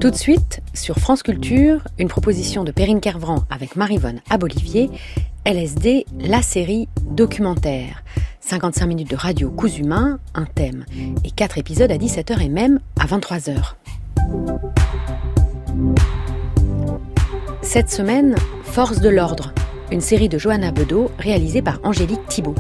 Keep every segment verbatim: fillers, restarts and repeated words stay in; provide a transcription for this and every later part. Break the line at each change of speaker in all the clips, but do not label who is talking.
Tout de suite, sur France Culture, une proposition de Perrine Kervran avec Maryvonne Abolivier, L S D, la série documentaire. cinquante-cinq minutes de radio cousu main, un thème et quatre épisodes à dix-sept heures et même à vingt-trois heures. Cette semaine, Force de l'ordre, une série de Johanna Bedeau réalisée par Angélique Thibault.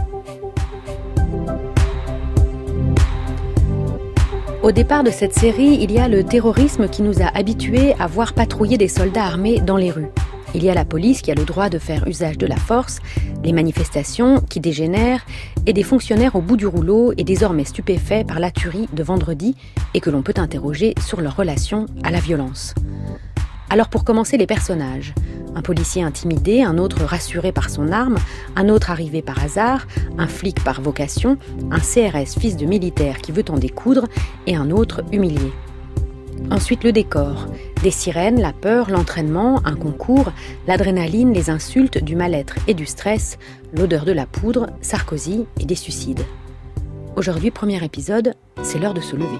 Au départ de cette série, il y a le terrorisme qui nous a habitués à voir patrouiller des soldats armés dans les rues. Il y a la police qui a le droit de faire usage de la force, les manifestations qui dégénèrent et des fonctionnaires au bout du rouleau et désormais stupéfaits par la tuerie de vendredi et que l'on peut interroger sur leur relation à la violence. Alors pour commencer, les personnages. Un policier intimidé, un autre rassuré par son arme, un autre arrivé par hasard, un flic par vocation, un C R S fils de militaire qui veut en découdre et un autre humilié. Ensuite le décor. Des sirènes, la peur, l'entraînement, un concours, l'adrénaline, les insultes, du mal-être et du stress, l'odeur de la poudre, Sarkozy et des suicides. Aujourd'hui, premier épisode, c'est l'heure de se lever.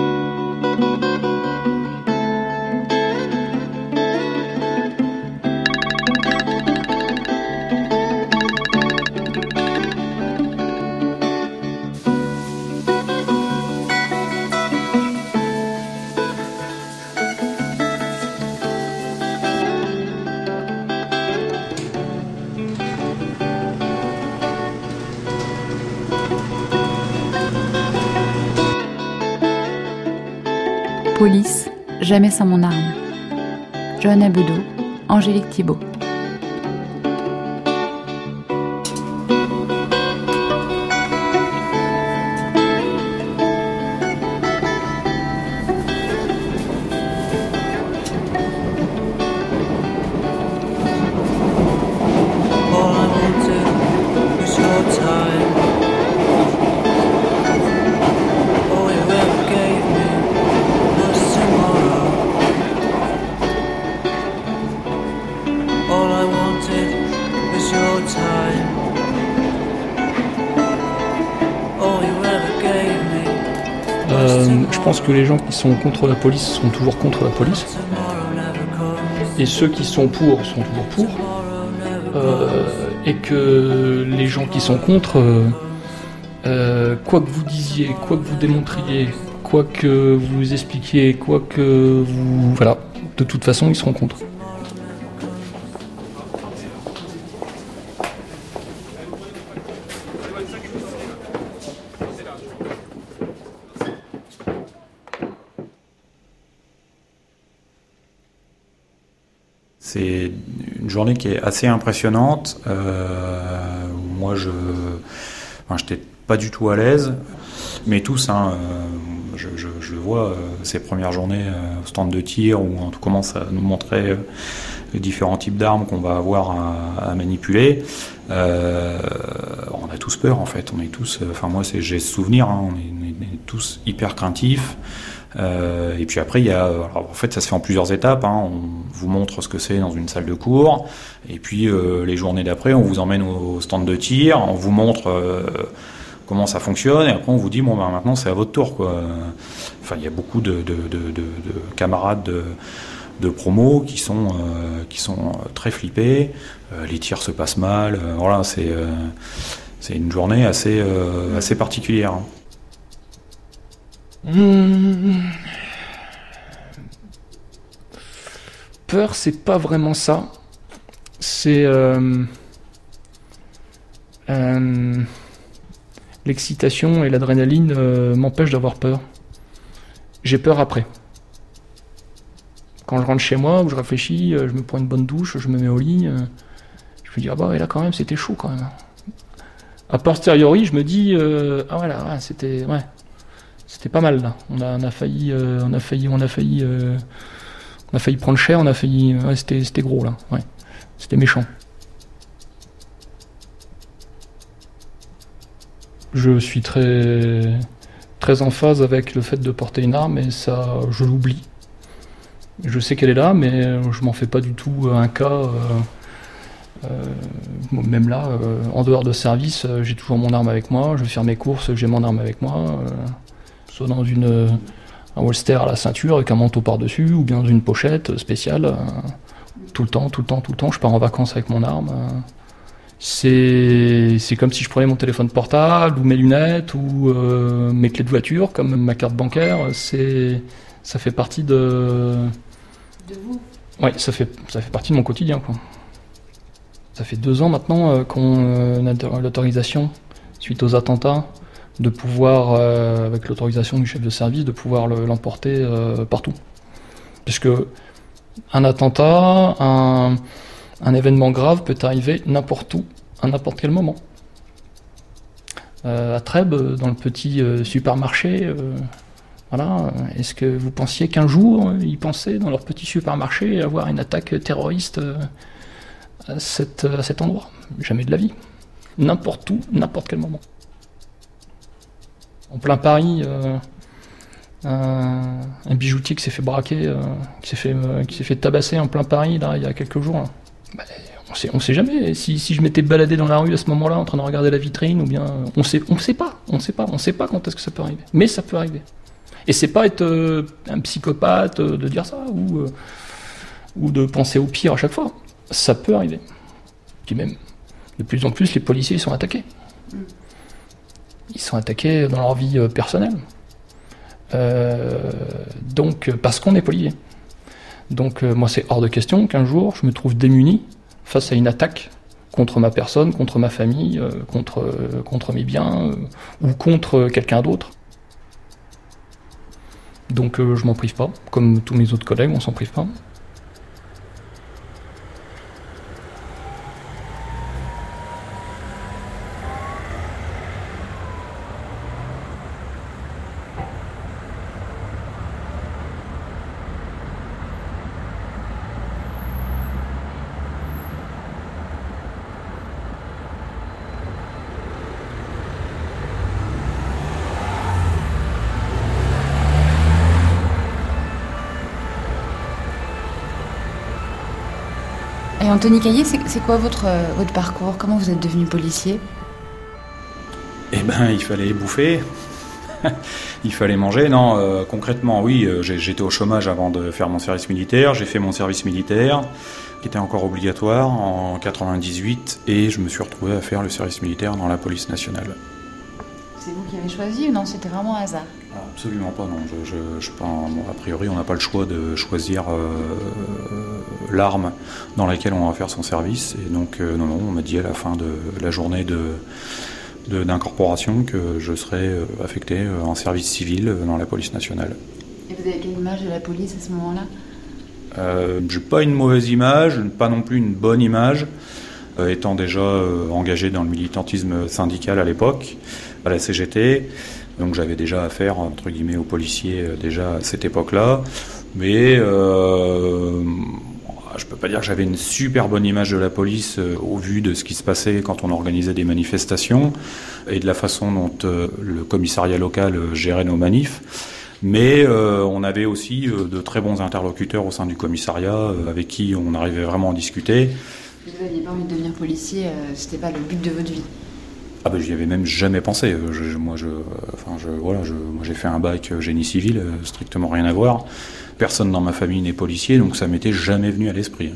Police, jamais sans mon arme. Johanna Bedeau, Angélique Thibault.
Euh, je pense que les gens qui sont contre la police sont toujours contre la police. Et ceux qui sont pour sont toujours pour. Euh, et que les gens qui sont contre, euh, euh, quoi que vous disiez, quoi que vous démontriez, quoi que vous expliquiez, quoi que vous... Voilà, de toute façon, ils seront contre.
C'est une journée qui est assez impressionnante. Euh, moi, je, enfin, j'étais pas du tout à l'aise, mais tous, hein, euh, je, je, je le vois, euh, ces premières journées euh, au stand de tir où on commence à nous montrer euh, les différents types d'armes qu'on va avoir à, à manipuler. Euh, on a tous peur, en fait. On est tous, enfin moi, c'est, j'ai ce souvenir, hein, on, est, on est tous hyper craintifs. Euh, et puis après, il y a, alors en fait, ça se fait en plusieurs étapes. Hein. On vous montre ce que c'est dans une salle de cours, et puis euh, les journées d'après, on vous emmène au stand de tir, on vous montre euh, comment ça fonctionne, et après on vous dit bon ben maintenant c'est à votre tour, quoi. Enfin, il y a beaucoup de, de, de, de, de camarades de, de promo qui sont euh, qui sont très flippés. Euh, les tirs se passent mal. Euh, voilà, c'est euh, c'est une journée assez euh, assez particulière. Hein.
Mmh. Peur, c'est pas vraiment ça. C'est euh, euh, l'excitation et l'adrénaline euh, m'empêchent d'avoir peur. J'ai peur après. Quand je rentre chez moi, où je réfléchis, je me prends une bonne douche, je me mets au lit, euh, je me dis ah bah et là quand même c'était chaud quand même. A posteriori, je me dis euh, ah voilà, ouais, c'était ouais. C'était pas mal là. On a, on a failli, euh, on a failli, on a failli, euh, on a failli prendre cher. On a failli, ouais, c'était, c'était gros là. Ouais, c'était méchant. Je suis très, très en phase avec le fait de porter une arme et ça, je l'oublie. Je sais qu'elle est là, mais je m'en fais pas du tout un cas. Euh, euh, même là, euh, en dehors de service, j'ai toujours mon arme avec moi. Je vais faire mes courses, j'ai mon arme avec moi. Euh, soit dans une, un holster à la ceinture avec un manteau par-dessus, ou bien dans une pochette spéciale. Euh, tout le temps, tout le temps, tout le temps. Je pars en vacances avec mon arme. Euh, c'est, c'est comme si je prenais mon téléphone portable, ou mes lunettes, ou euh, mes clés de voiture, comme ma carte bancaire. C'est, ça fait partie de...
De vous ?
Oui, ça fait, ça fait partie de mon quotidien, quoi. Ça fait deux ans maintenant euh, qu'on a l'autorisation, suite aux attentats, de pouvoir, euh, avec l'autorisation du chef de service, de pouvoir le, l'emporter euh, partout. Puisque un attentat, un, un événement grave peut arriver n'importe où, à n'importe quel moment. Euh, à Trèbes, dans le petit euh, supermarché, euh, voilà, est-ce que vous pensiez qu'un jour, ils pensaient dans leur petit supermarché avoir une attaque terroriste euh, à, cette, à cet endroit? Jamais de la vie. N'importe où, n'importe quel moment. En plein Paris, euh, un, un bijoutier qui s'est fait braquer, euh, qui, s'est fait, euh, qui s'est fait tabasser en plein Paris, là, il y a quelques jours. Là. Bah, on sait, on sait jamais. Si, si je m'étais baladé dans la rue à ce moment-là, en train de regarder la vitrine, ou bien... On sait, on sait pas, on sait pas, on sait pas quand est-ce que ça peut arriver. Mais ça peut arriver. Et c'est pas être euh, un psychopathe euh, de dire ça, ou, euh, ou de penser au pire à chaque fois. Ça peut arriver. Puis même, de plus en plus, les policiers sont attaqués. Ils sont attaqués dans leur vie euh, personnelle. Euh, donc, parce qu'on est policier. Donc, euh, moi, c'est hors de question qu'un jour, je me trouve démuni face à une attaque contre ma personne, contre ma famille, euh, contre, euh, contre mes biens, euh, ou contre quelqu'un d'autre. Donc, euh, je m'en prive pas. Comme tous mes autres collègues, on s'en prive pas.
Et Anthony Caillé, c'est, c'est quoi votre, euh, votre parcours? Comment vous êtes devenu policier?
Eh ben, il fallait bouffer, il fallait manger. Non, euh, concrètement, oui, euh, j'ai, j'étais au chômage avant de faire mon service militaire. J'ai fait mon service militaire, qui était encore obligatoire, en quatre-vingt-dix-huit, et je me suis retrouvé à faire le service militaire dans la police nationale.
C'est vous qui avez choisi ou non? C'était vraiment un hasard?
Absolument pas, non. Je, je, je, bon, a priori, on n'a pas le choix de choisir euh, l'arme dans laquelle on va faire son service. Et donc, euh, non, non, on m'a dit à la fin de la journée de, de, d'incorporation que je serais affecté en service civil dans la police nationale.
Et vous avez quelle image de la police à ce moment-là?
euh, J'ai pas une mauvaise image, pas non plus une bonne image, euh, étant déjà euh, engagé dans le militantisme syndical à l'époque, à la C G T. Donc j'avais déjà affaire, entre guillemets, aux policiers euh, déjà à cette époque-là. Mais euh, je peux pas dire que j'avais une super bonne image de la police euh, au vu de ce qui se passait quand on organisait des manifestations et de la façon dont euh, le commissariat local euh, gérait nos manifs. Mais euh, on avait aussi euh, de très bons interlocuteurs au sein du commissariat euh, avec qui on arrivait vraiment à discuter.
Vous n'aviez pas envie de devenir policier, euh, c'était pas le but de votre vie?
Ah ben j'y avais même jamais pensé. Je, moi, je, enfin, je, voilà, je, moi j'ai fait un bac génie civil, euh, strictement rien à voir. Personne dans ma famille n'est policier, donc ça m'était jamais venu à l'esprit.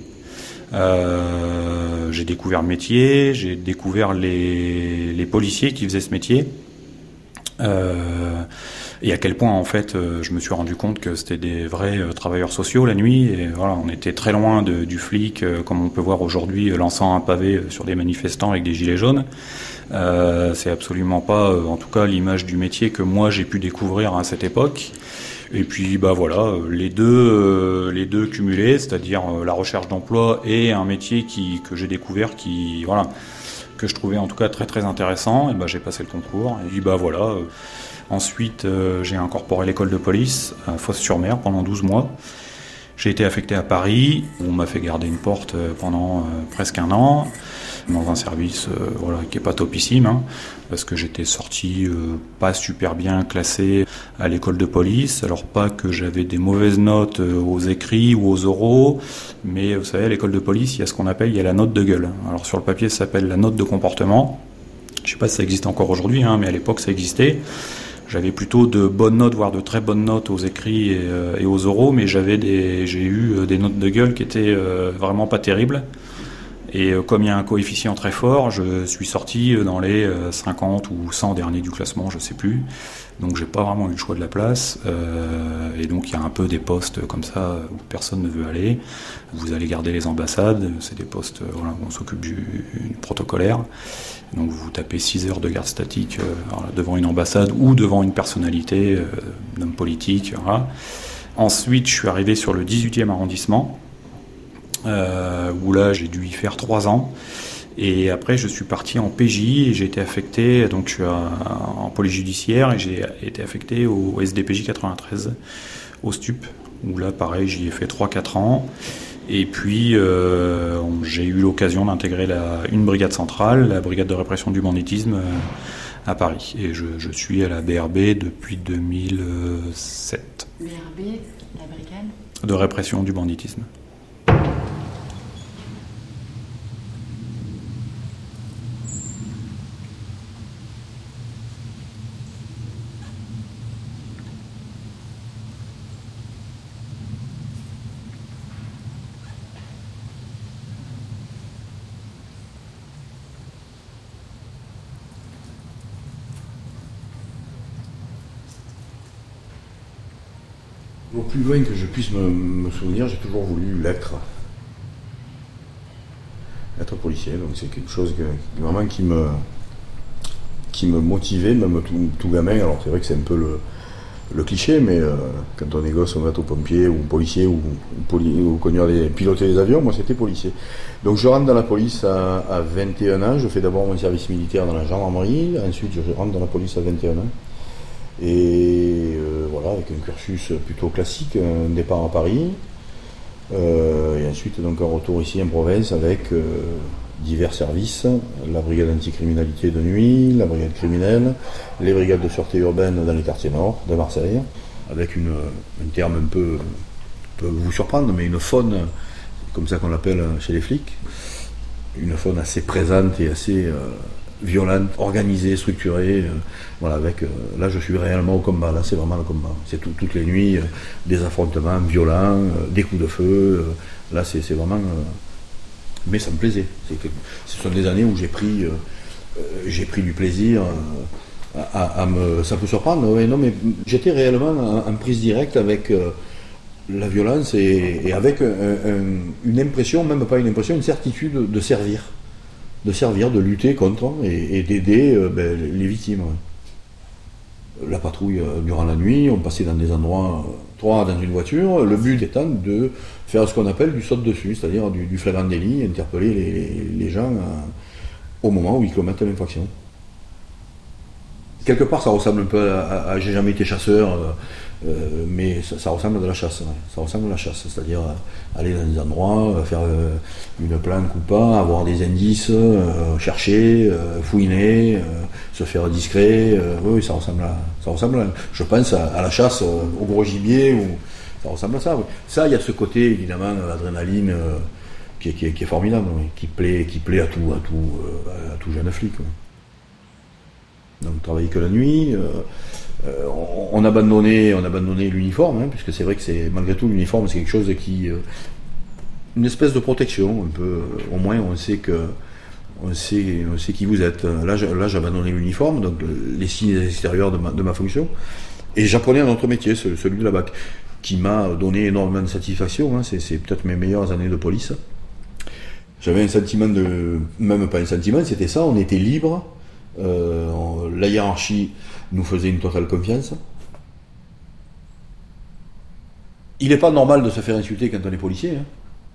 Euh, j'ai découvert le métier, j'ai découvert les, les policiers qui faisaient ce métier. Euh, et à quel point en fait euh, je me suis rendu compte que c'était des vrais euh, travailleurs sociaux la nuit, et voilà, on était très loin de, du flic euh, comme on peut voir aujourd'hui euh, lançant un pavé euh, sur des manifestants avec des gilets jaunes. Euh, c'est absolument pas euh, en tout cas l'image du métier que moi j'ai pu découvrir à cette époque. Et puis bah voilà, les deux euh, les deux cumulés, c'est-à-dire euh, la recherche d'emploi et un métier qui que j'ai découvert qui voilà que je trouvais en tout cas très très intéressant, et bah j'ai passé le concours, et puis bah voilà. Euh, ensuite euh, j'ai incorporé l'école de police à Fos-sur-Mer pendant douze mois. J'ai été affecté à Paris, où on m'a fait garder une porte pendant euh, presque un an, dans un service euh, voilà, qui n'est pas topissime, hein, parce que j'étais sorti euh, pas super bien classé à l'école de police. Alors pas que j'avais des mauvaises notes euh, aux écrits ou aux oraux, mais vous savez, à l'école de police, il y a ce qu'on appelle il y a la note de gueule. Alors sur le papier, ça s'appelle la note de comportement. Je ne sais pas si ça existe encore aujourd'hui, hein, mais à l'époque, ça existait. J'avais plutôt de bonnes notes, voire de très bonnes notes aux écrits et, euh, et aux oraux, mais j'avais des, j'ai eu des notes de gueule qui étaient euh, vraiment pas terribles. Et euh, comme il y a un coefficient très fort, je suis sorti dans les euh, cinquante ou cent derniers du classement, je sais plus. Donc j'ai pas vraiment eu le choix de la place. Euh, et donc il y a un peu des postes comme ça où personne ne veut aller. Vous allez garder les ambassades, c'est des postes euh, voilà, où on s'occupe du, du protocolaire. Donc vous tapez six heures de garde statique euh, alors, devant une ambassade ou devant une personnalité, euh, d'homme politique. Voilà. Ensuite, je suis arrivé sur le dix-huitième arrondissement, euh, où là j'ai dû y faire trois ans. Et après, je suis parti en P J et j'ai été affecté, donc je suis en police judiciaire et j'ai été affecté au S D P J quatre-vingt-treize, au S T U P, où là, pareil, j'y ai fait trois quatre ans. Et puis, euh, j'ai eu l'occasion d'intégrer la, une brigade centrale, la brigade de répression du banditisme, euh, à Paris. Et je, je suis à la B R B depuis deux mille sept.
B R B, la brigade
de répression du banditisme.
Au plus loin que je puisse me, me souvenir, j'ai toujours voulu l'être. Être policier, donc c'est quelque chose que, vraiment qui me, qui me motivait, même tout, tout gamin. Alors c'est vrai que c'est un peu le, le cliché, mais euh, quand on est gosse, on va être au pompier ou policier ou, ou, poli, ou conduire des, piloter des avions, moi c'était policier. Donc je rentre dans la police à, à vingt et un ans, je fais d'abord mon service militaire dans la gendarmerie, ensuite je rentre dans la police à vingt et un ans. Et euh, voilà, avec un cursus plutôt classique, un départ à Paris, euh, et ensuite donc un retour ici en province avec euh, divers services, la brigade anticriminalité de nuit, la brigade criminelle, les brigades de sûreté urbaine dans les quartiers nord de Marseille, avec une, un terme un peu, peut vous surprendre, mais une faune, comme ça qu'on l'appelle chez les flics, une faune assez présente et assez... Euh, violente, organisée, structurée, euh, voilà, avec, euh, là je suis réellement au combat, là c'est vraiment le combat, c'est tout, toutes les nuits, euh, des affrontements violents, euh, des coups de feu, euh, là c'est, c'est vraiment, euh, mais ça me plaisait, c'est que, ce sont des années où j'ai pris, euh, euh, j'ai pris du plaisir euh, à, à me, ça peut surprendre, ouais, non mais j'étais réellement en, en prise directe avec euh, la violence et, et avec un, un, une impression, même pas une impression, une certitude de, de servir. de servir, de lutter contre et, et d'aider euh, ben, les victimes. Ouais. La patrouille euh, durant la nuit, on passait dans des endroits, euh, trois dans une voiture, le but étant de faire ce qu'on appelle du saut dessus, c'est-à-dire du, du flagrant délit, interpeller les, les, les gens euh, au moment où ils commettent l'infraction. Quelque part ça ressemble un peu à, à, à j'ai jamais été chasseur, euh, Euh, mais ça, ça ressemble à de la chasse, ouais. Ça ressemble à la chasse, c'est-à-dire euh, aller dans des endroits, euh, faire euh, une planque ou pas, avoir des indices, euh, chercher, euh, fouiner, euh, se faire discret, euh, oui, ça ressemble à, ça ressemble à, je pense à, à la chasse, euh, au gros gibier, ou, ça ressemble à ça. Oui. Ça, il y a ce côté évidemment, l'adrénaline euh, qui, est, qui, est, qui est formidable, oui, qui plaît, qui plaît à tout, à tout, euh, à tout jeune flic. Oui. Donc travailler que la nuit. Euh, Euh, on, on, abandonnait, on abandonnait l'uniforme, hein, puisque c'est vrai que c'est, malgré tout l'uniforme c'est quelque chose qui... Euh, une espèce de protection, un peu, au moins on sait que on sait, on sait qui vous êtes. Là, là j'abandonnais l'uniforme, donc les signes extérieurs de ma, de ma fonction, et j'apprenais un autre métier, celui de la B A C, qui m'a donné énormément de satisfaction, hein, c'est, c'est peut-être mes meilleures années de police. J'avais un sentiment de... même pas un sentiment, c'était ça, on était libre, euh, on, la hiérarchie nous faisait une totale confiance. Il n'est pas normal de se faire insulter quand on est policier. Hein.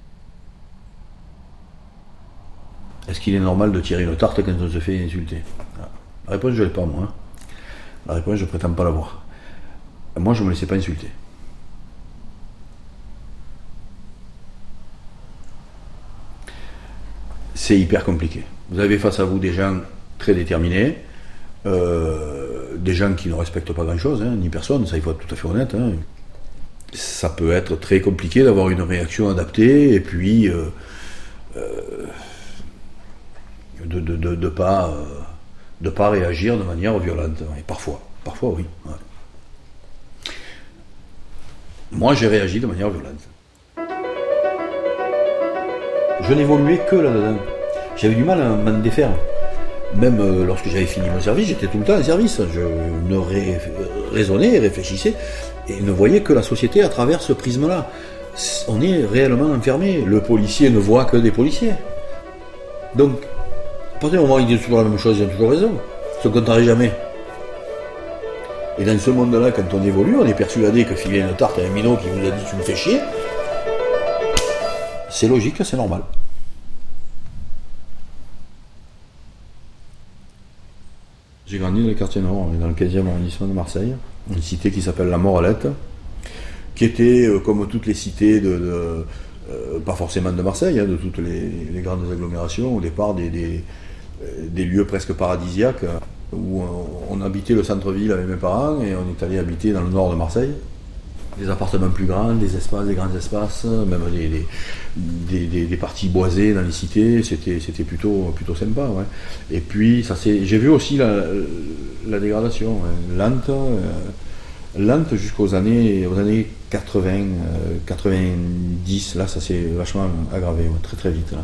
Est-ce qu'il est normal de tirer une tarte quand on se fait insulter? La réponse, je ne l'ai pas, moi. Hein. La réponse, je ne prétends pas l'avoir. Moi, je ne me laissais pas insulter. C'est hyper compliqué. Vous avez face à vous des gens très déterminés, euh, des gens qui ne respectent pas grand-chose, hein, ni personne, ça il faut être tout à fait honnête. Hein. Ça peut être très compliqué d'avoir une réaction adaptée et puis euh, euh, de ne de, de, de pas, euh, de pas réagir de manière violente, et parfois. Parfois, oui. Ouais. Moi, j'ai réagi de manière violente. Je n'évoluais que là-dedans. J'avais du mal à m'en défaire. Même euh, lorsque j'avais fini mon service, j'étais tout le temps en service. Je ne ré... raisonnais, réfléchissais et ne voyais que la société à travers ce prisme-là. On est réellement enfermé. Le policier ne voit que des policiers. Donc, à partir du moment où ils disent toujours la même chose, ils ont toujours raison. Ils ne se contenteraient jamais. Et dans ce monde-là, quand on évolue, on est persuadé que filer une tarte à un minot qui vous a dit tu me fais chier, c'est logique, c'est normal. J'ai grandi dans le quartier nord, dans le quinzième arrondissement de Marseille, une cité qui s'appelle la Morelette, qui était, euh, comme toutes les cités, de, de euh, pas forcément de Marseille, hein, de toutes les, les grandes agglomérations, au départ des, des, des lieux presque paradisiaques, où on, on habitait le centre-ville avec mes parents, et on est allé habiter dans le nord de Marseille. Des appartements plus grands, des espaces, des grands espaces, même des, des, des, des, des parties boisées dans les cités, c'était, c'était plutôt, plutôt sympa. Ouais. Et puis, ça c'est, j'ai vu aussi la, la dégradation, hein, lente, euh, lente jusqu'aux années, aux années quatre-vingts, euh, quatre-vingt-dix, là ça s'est vachement aggravé, ouais, très très vite. Là.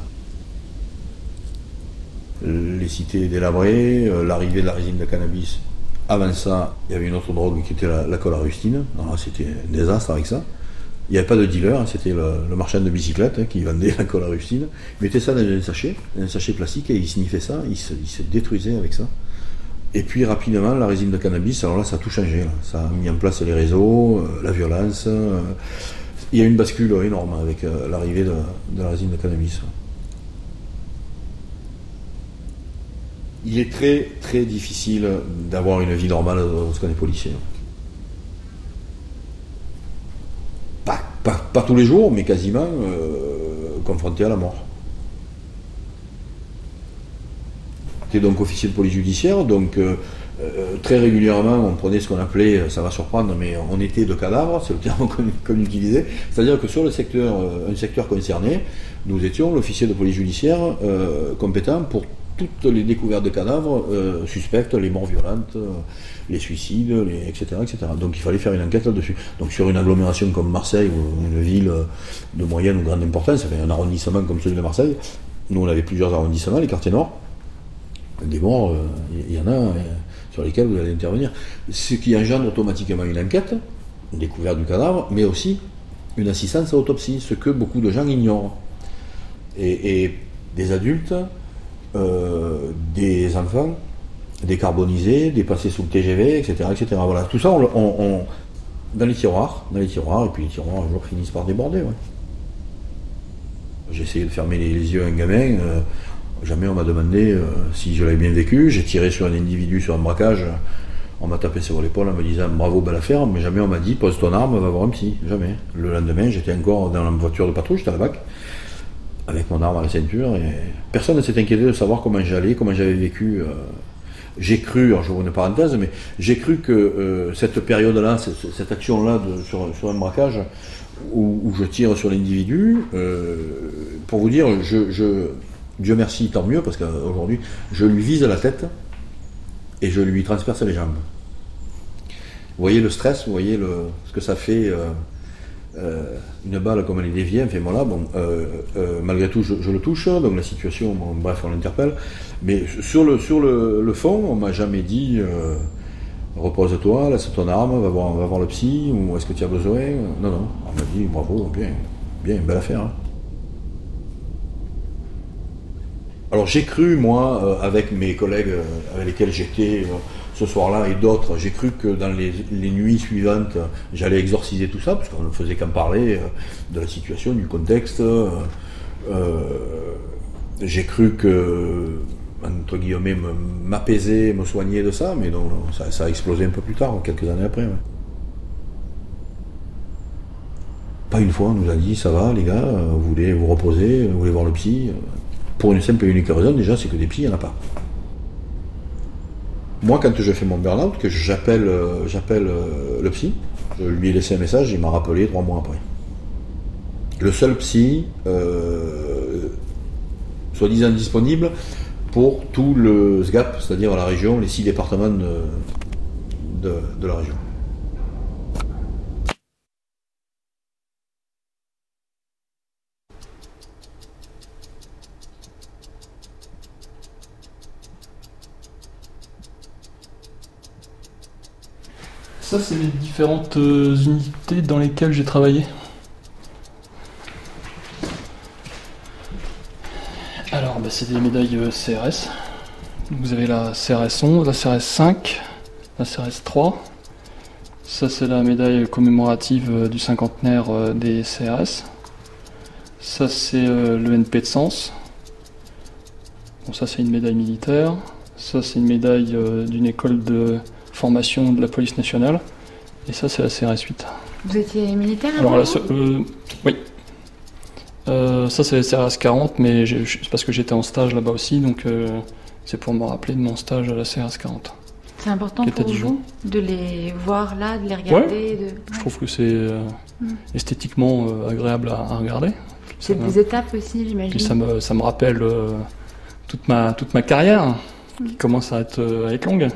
Les cités délabrées, euh, l'arrivée de la résine de cannabis. Avant ça, il y avait une autre drogue qui était la, la colle à rustine. Alors, c'était un désastre avec ça. Il n'y avait pas de dealer, hein, c'était le, le marchand de bicyclette hein, qui vendait la colle à rustine. Il mettait ça dans un sachet, un sachet plastique, et il sniffait ça, il se, il se détruisait avec ça. Et puis rapidement, la résine de cannabis, alors là, ça a tout changé. Là. Ça a mis en place les réseaux, euh, la violence. Euh, il y a eu une bascule énorme avec euh, l'arrivée de, de la résine de cannabis. Il est très très difficile d'avoir une vie normale lorsqu'on est policier. Pas, pas, pas tous les jours, mais quasiment euh, confronté à la mort. J'étais donc officier de police judiciaire, donc euh, euh, très régulièrement on prenait ce qu'on appelait, ça va surprendre, mais on était de cadavres, c'est le terme qu'on, qu'on utilisait. C'est-à-dire que sur le secteur, euh, un secteur concerné, nous étions l'officier de police judiciaire euh, compétent pour toutes les découvertes de cadavres euh, suspectes, les morts violentes, euh, les suicides, les, et cetera, et cetera. Donc il fallait faire une enquête là-dessus. Donc sur une agglomération comme Marseille, ou une ville de moyenne ou grande importance, un arrondissement comme celui de Marseille, nous on avait plusieurs arrondissements, les quartiers nord, des morts, il euh, y en a euh, sur lesquels vous allez intervenir. Ce qui engendre automatiquement une enquête, une découverte du cadavre, mais aussi une assistance à autopsie, ce que beaucoup de gens ignorent. Et, et des adultes, Euh, des enfants décarbonisés, dépassés sous le T G V, et cetera, et cetera. Voilà, tout ça, on, on, on, dans les tiroirs, dans les tiroirs, et puis les tiroirs un jour finissent par déborder. Ouais. J'ai essayé de fermer les, les yeux à un gamin. Euh, jamais on m'a demandé euh, si je l'avais bien vécu. J'ai tiré sur un individu sur un braquage. On m'a tapé sur l'épaule en me disant bravo, belle affaire, mais jamais on m'a dit pose ton arme, va voir un psy. Jamais. Le lendemain, j'étais encore dans la voiture de patrouille, j'étais à la B A C. Avec mon arme à la ceinture, et personne ne s'est inquiété de savoir comment j'allais, comment j'avais vécu. Euh, j'ai cru, alors je vous une parenthèse, mais j'ai cru que euh, cette période-là, cette, cette action-là de, sur, sur un braquage, où, où je tire sur l'individu, euh, pour vous dire, je, je, Dieu merci, tant mieux, parce qu'aujourd'hui, je lui vise la tête et je lui transperce les jambes. Vous voyez le stress, vous voyez le, ce que ça fait. Euh, Euh, une balle comme elle est déviée, enfin voilà, bon, euh, euh, malgré tout je, je le touche, donc la situation, bon, bref, on l'interpelle, mais sur le, sur le, le fond, on m'a jamais dit euh, repose-toi, laisse ton arme, va voir, va voir le psy, ou est-ce que tu as besoin? Non, non, on m'a dit bravo, bien, bien, belle affaire. Hein. Alors j'ai cru, moi, euh, avec mes collègues euh, avec lesquels j'étais euh, ce soir-là et d'autres, j'ai cru que dans les, les nuits suivantes, j'allais exorciser tout ça, parce qu'on ne faisait qu'en parler euh, de la situation, du contexte. Euh, euh, j'ai cru que, entre guillemets, me, m'apaiser, me soigner de ça, mais non, non ça, ça a explosé un peu plus tard, quelques années après. Ouais. Pas une fois, on nous a dit, ça va les gars, vous voulez vous reposer, vous voulez voir le psy. Pour une simple et unique raison, déjà, c'est que des psys, il n'y en a pas. Moi, quand je fais mon burn-out, que j'appelle, euh, j'appelle euh, le psy, je lui ai laissé un message, il m'a rappelé trois mois après. Le seul psy, euh, soi-disant disponible pour tout le S G A P, c'est-à-dire la région, les six départements de, de, de la région.
Ça, c'est les différentes euh, unités dans lesquelles j'ai travaillé. Alors, bah, c'est des médailles euh, C R S. Vous avez la C R S onze, la C R S cinq, la C R S trois. Ça, c'est la médaille commémorative euh, du cinquantenaire euh, des C R S. Ça, c'est euh, l'E N P de Sens. Bon, ça, c'est une médaille militaire. Ça, c'est une médaille euh, d'une école de formation de la police nationale. Et ça, c'est la C R S huit.
Vous étiez militaire
Alors,
avant
la, euh, oui. Euh, ça, c'est la C R S quarante, mais j'ai, c'est parce que j'étais en stage là-bas aussi, donc euh, c'est pour me rappeler de mon stage à la C R S quarante.
C'est important pour vous de les voir là, de les regarder
ouais.
de...
Ouais. Je trouve que c'est euh, mm. esthétiquement euh, agréable à, à regarder.
C'est ça, des étapes aussi, j'imagine.
Puis ça me, ça me rappelle euh, toute, ma, toute ma carrière, mm. qui commence à être, euh, à être longue.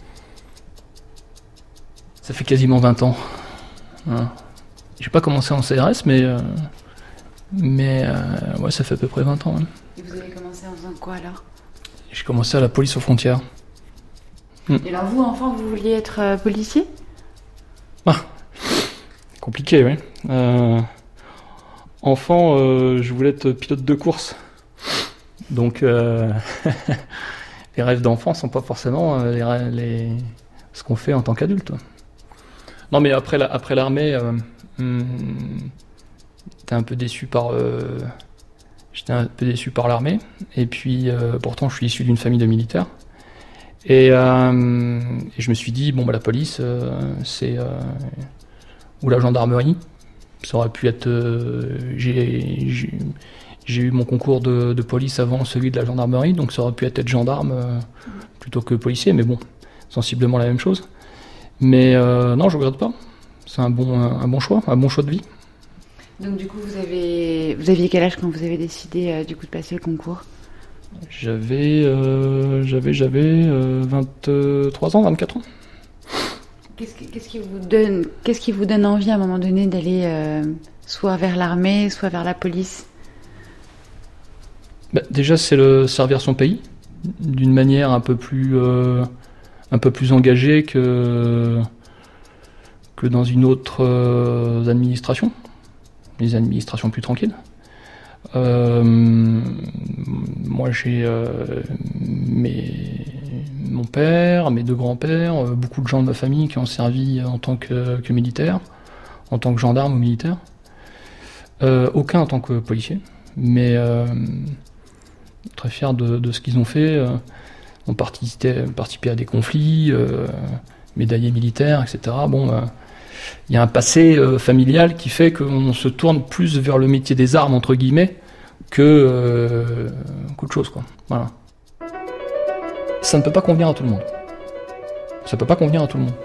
Ça fait quasiment vingt ans. Hein. J'ai pas commencé en C R S, mais, euh, mais euh, ouais, ça fait à peu près vingt ans. Hein.
Et vous avez commencé en faisant quoi alors ?
J'ai commencé à la police aux frontières.
Mm. Et alors vous, enfant, vous vouliez être euh, policier ?
Ah, compliqué, oui. Euh, enfant, euh, je voulais être pilote de course. Donc, euh, les rêves d'enfant sont pas forcément euh, les, rêves, les... ce qu'on fait en tant qu'adulte. Non, mais après, la, après l'armée, euh, hum, j'étais un peu déçu par, euh, j'étais un peu déçu par l'armée. Et puis, euh, pourtant, je suis issu d'une famille de militaires. Et, euh, et je me suis dit, bon, bah, la police, euh, c'est euh, ou la gendarmerie. Ça aurait pu être. Euh, j'ai, j'ai, j'ai eu mon concours de, de police avant celui de la gendarmerie, donc ça aurait pu être, être gendarme euh, plutôt que policier, mais bon, sensiblement la même chose. Mais euh, non, je regrette pas. C'est un bon, un, un bon choix, un bon choix de vie.
Donc du coup, vous avez, vous aviez quel âge quand vous avez décidé euh, du coup de passer le concours ?
J'avais, euh, j'avais, j'avais euh, vingt-trois ans, vingt-quatre ans.
Qu'est-ce, que, qu'est-ce qui vous donne, qu'est-ce qui vous donne envie à un moment donné d'aller euh, soit vers l'armée, soit vers la police ?
Bah, déjà, c'est le servir son pays d'une manière un peu plus, euh, un peu plus engagée que que dans une autre euh, administration, les administrations plus tranquilles. Euh, moi, j'ai euh, mes, mon père, mes deux grands-pères, euh, beaucoup de gens de ma famille qui ont servi en tant que, que militaire, en tant que gendarme ou militaire. Euh, aucun en tant que policier, mais euh, très fiers de, de ce qu'ils ont fait. Euh, ont participé, participé à des conflits, euh, médaillés militaires, et cetera. Bon, il euh, y a un passé euh, familial qui fait qu'on se tourne plus vers le métier des armes, entre guillemets, que euh, qu'autre chose, quoi. Voilà. Ça ne peut pas convenir à tout le monde. Ça ne peut pas convenir à tout le monde.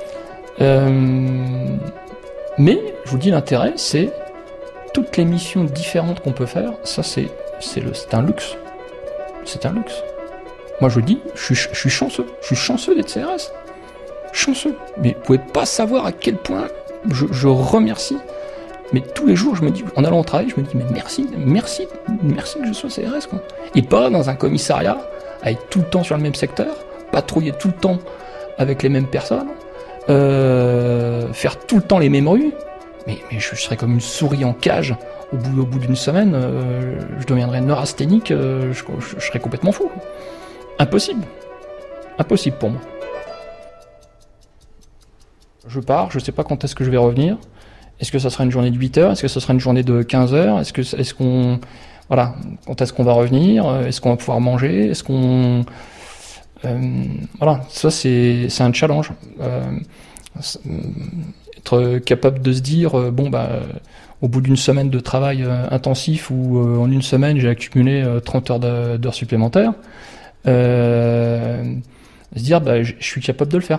Euh, mais, je vous dis, l'intérêt, c'est toutes les missions différentes qu'on peut faire. Ça, c'est, c'est, le, c'est un luxe. C'est un luxe. Moi, je dis, je suis, je suis chanceux. Je suis chanceux d'être C R S. Chanceux. Mais vous pouvez pas savoir à quel point je, je remercie. Mais tous les jours, je me dis, en allant au travail, je me dis, mais merci, merci, merci que je sois C R S, quoi. Et pas dans un commissariat, à être tout le temps sur le même secteur, patrouiller tout le temps avec les mêmes personnes, euh, faire tout le temps les mêmes rues. Mais, mais je, je serais comme une souris en cage. Au bout, au bout d'une semaine, euh, je deviendrais neurasthénique, euh, je, je, je serais complètement fou. Impossible. Impossible pour moi. Je pars, je sais pas quand est-ce que je vais revenir. Est-ce que ça sera une journée de huit heures ? Est-ce que ça sera une journée de quinze heures ? Est-ce que, est-ce qu'on, voilà, quand est-ce qu'on va revenir ? Est-ce qu'on va pouvoir manger ? Est-ce qu'on, euh, voilà, ça c'est, c'est un challenge. Euh, être capable de se dire, euh, bon bah, euh, au bout d'une semaine de travail euh, intensif où euh, en une semaine j'ai accumulé euh, trente heures de, d'heures supplémentaires, euh, se dire, bah, je suis capable de le faire.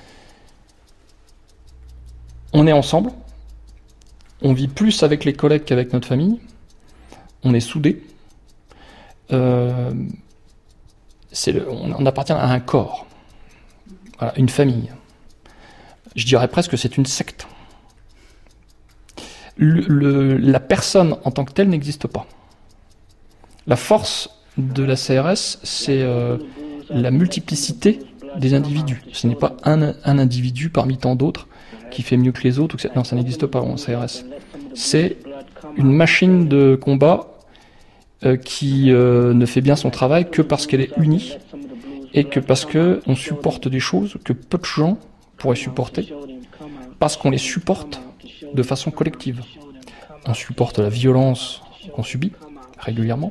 On est ensemble. On vit plus avec les collègues qu'avec notre famille. On est soudés. Euh, c'est le, on, on appartient à un corps, voilà, une famille. Je dirais presque que c'est une secte. Le, le, la personne en tant que telle n'existe pas. La force de la C R S, c'est euh, la multiplicité des individus. Ce n'est pas un, un individu parmi tant d'autres qui fait mieux que les autres. Ou que non, ça n'existe pas en C R S. C'est une machine de combat euh, qui euh, ne fait bien son travail que parce qu'elle est unie et que parce qu'on supporte des choses que peu de gens pourraient supporter, parce qu'on les supporte de façon collective. On supporte la violence qu'on subit régulièrement.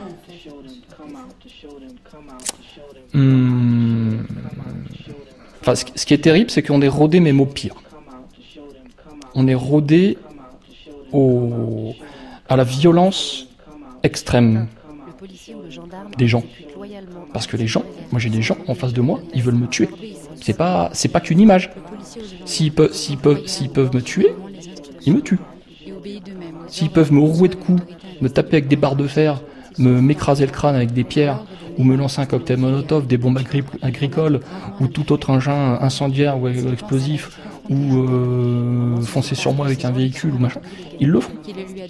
Hum... Enfin, ce qui est terrible, c'est qu'on est rodé même au pire. On est rodé au... à la violence extrême des gens. Parce que les gens, moi j'ai des gens en face de moi, ils veulent me tuer. C'est pas, c'est pas qu'une image. S'ils peuvent, s'ils peuvent, s'ils peuvent me tuer, ils me tuent. S'ils peuvent me rouer de coups, me taper avec des barres de fer, me m'écraser le crâne avec des pierres, ou me lancer un cocktail Molotov, des bombes agri- agricoles, ou tout autre engin incendiaire ou explosif, ou euh, foncer sur moi avec un véhicule ou machin, ils le font.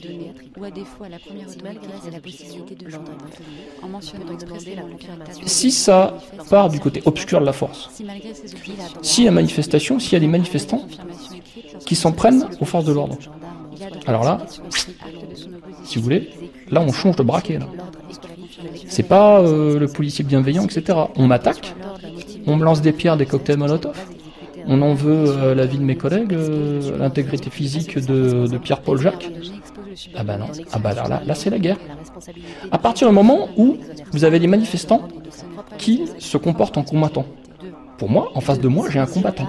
Si ça part du côté obscur de la force, si la manifestation, s'il y a des manifestants qui s'en prennent aux forces de l'ordre, alors là, si vous voulez, là on change de braquet. Là. C'est pas euh, le policier bienveillant, et cetera. On m'attaque, on me lance des pierres, des cocktails Molotov, on en veut euh, la vie de mes collègues, euh, l'intégrité physique de, de Pierre-Paul Jacques. Ah bah non, ah bah là, là, là c'est la guerre. À partir du moment où vous avez des manifestants qui se comportent en combattants. Pour moi, en face de moi, j'ai un combattant.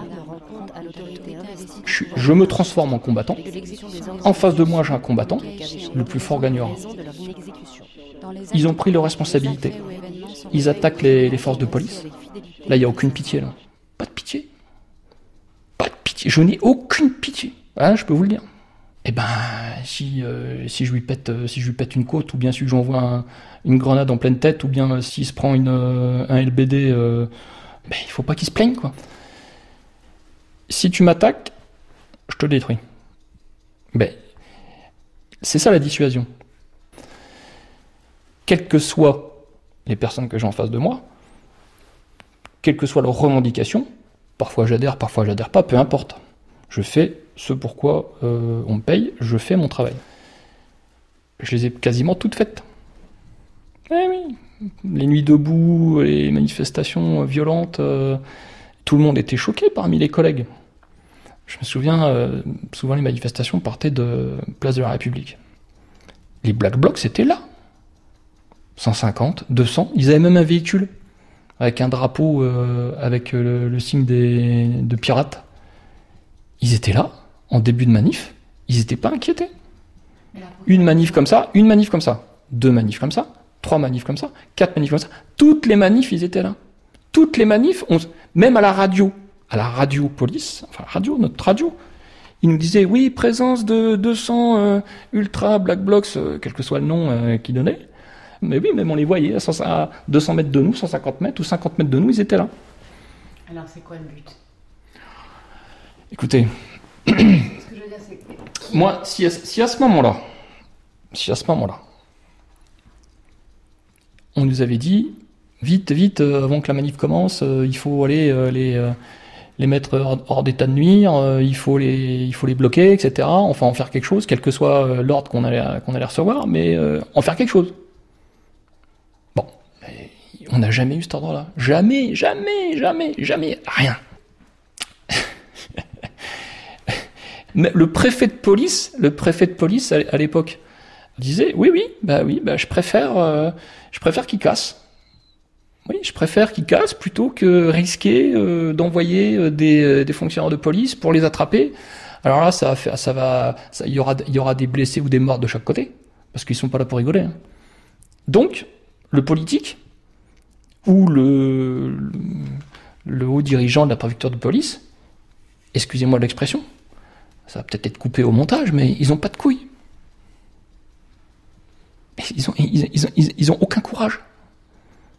Je, je me transforme en combattant. En face de moi, j'ai un combattant. Le plus fort gagnera. Ils ont pris leurs responsabilités. Ils attaquent les, les forces de police. Là, il n'y a aucune pitié. Là. Pas de pitié. Pas de pitié. Je n'ai aucune pitié. Hein, je peux vous le dire. Eh ben, si, euh, si, je lui pète, euh, si je lui pète une côte, ou bien si j'envoie un, une grenade en pleine tête, ou bien euh, s'il se prend une, euh, un L B D, euh, ben, il faut pas qu'il se plaigne, quoi. Si tu m'attaques, je te détruis. Ben, c'est ça la dissuasion. Quelles que soient les personnes que j'ai en face de moi, quelles que soient leurs revendications, parfois j'adhère, parfois j'adhère pas, peu importe. Je fais ce pourquoi euh, on me paye, je fais mon travail. Je les ai quasiment toutes faites. Eh oui, les nuits debout, les manifestations violentes, euh, tout le monde était choqué parmi les collègues. Je me souviens, euh, souvent les manifestations partaient de Place de la République. Les Black Blocs, c'était là. cent cinquante, deux cents, ils avaient même un véhicule avec un drapeau euh, avec le, le signe des, de pirates. Ils étaient là, en début de manif, ils n'étaient pas inquiétés. Une manif comme ça, une manif comme ça, deux manifs comme ça, trois manifs comme ça, quatre manifs comme ça. Toutes les manifs, ils étaient là. Toutes les manifs, on, même à la radio, à la radio police, enfin radio, notre radio, ils nous disaient, oui, présence de deux cents euh, ultra black blocs, euh, quel que soit le nom euh, qu'ils donnaient. Mais oui, même on les voyait à deux cents mètres de nous, cent cinquante mètres ou cinquante mètres de nous, ils étaient là.
Alors c'est quoi le but ?
Écoutez,
ce que je veux dire, c'est que...
moi, si à, si à ce moment-là, si à ce moment-là, on nous avait dit, vite, vite, euh, avant que la manif commence, euh, il faut aller euh, les, euh, les mettre hors, hors d'état de nuire, euh, il faut les, il faut les bloquer, et cetera. Enfin, en faire quelque chose, quel que soit euh, l'ordre qu'on allait, qu'on allait recevoir, mais euh, en faire quelque chose. Bon, on n'a jamais eu cet ordre-là. Jamais, jamais, jamais, jamais, rien. Mais le préfet de police, le préfet de police à, à l'époque disait oui, oui, bah oui, bah je préfère, euh, je préfère qu'il casse. Oui, je préfère qu'il casse plutôt que risquer euh, d'envoyer euh, des, euh, des fonctionnaires de police pour les attraper. Alors là, ça va faire, ça va, ça, il y aura, il y aura des blessés ou des morts de chaque côté parce qu'ils sont pas là pour rigoler. Hein. Donc, le politique ou le, le, le haut dirigeant de la préfecture de police, excusez-moi de l'expression, ça va peut-être être coupé au montage, mais ils ont pas de couilles. Ils ont, ils, ils, ils, ils ont aucun courage.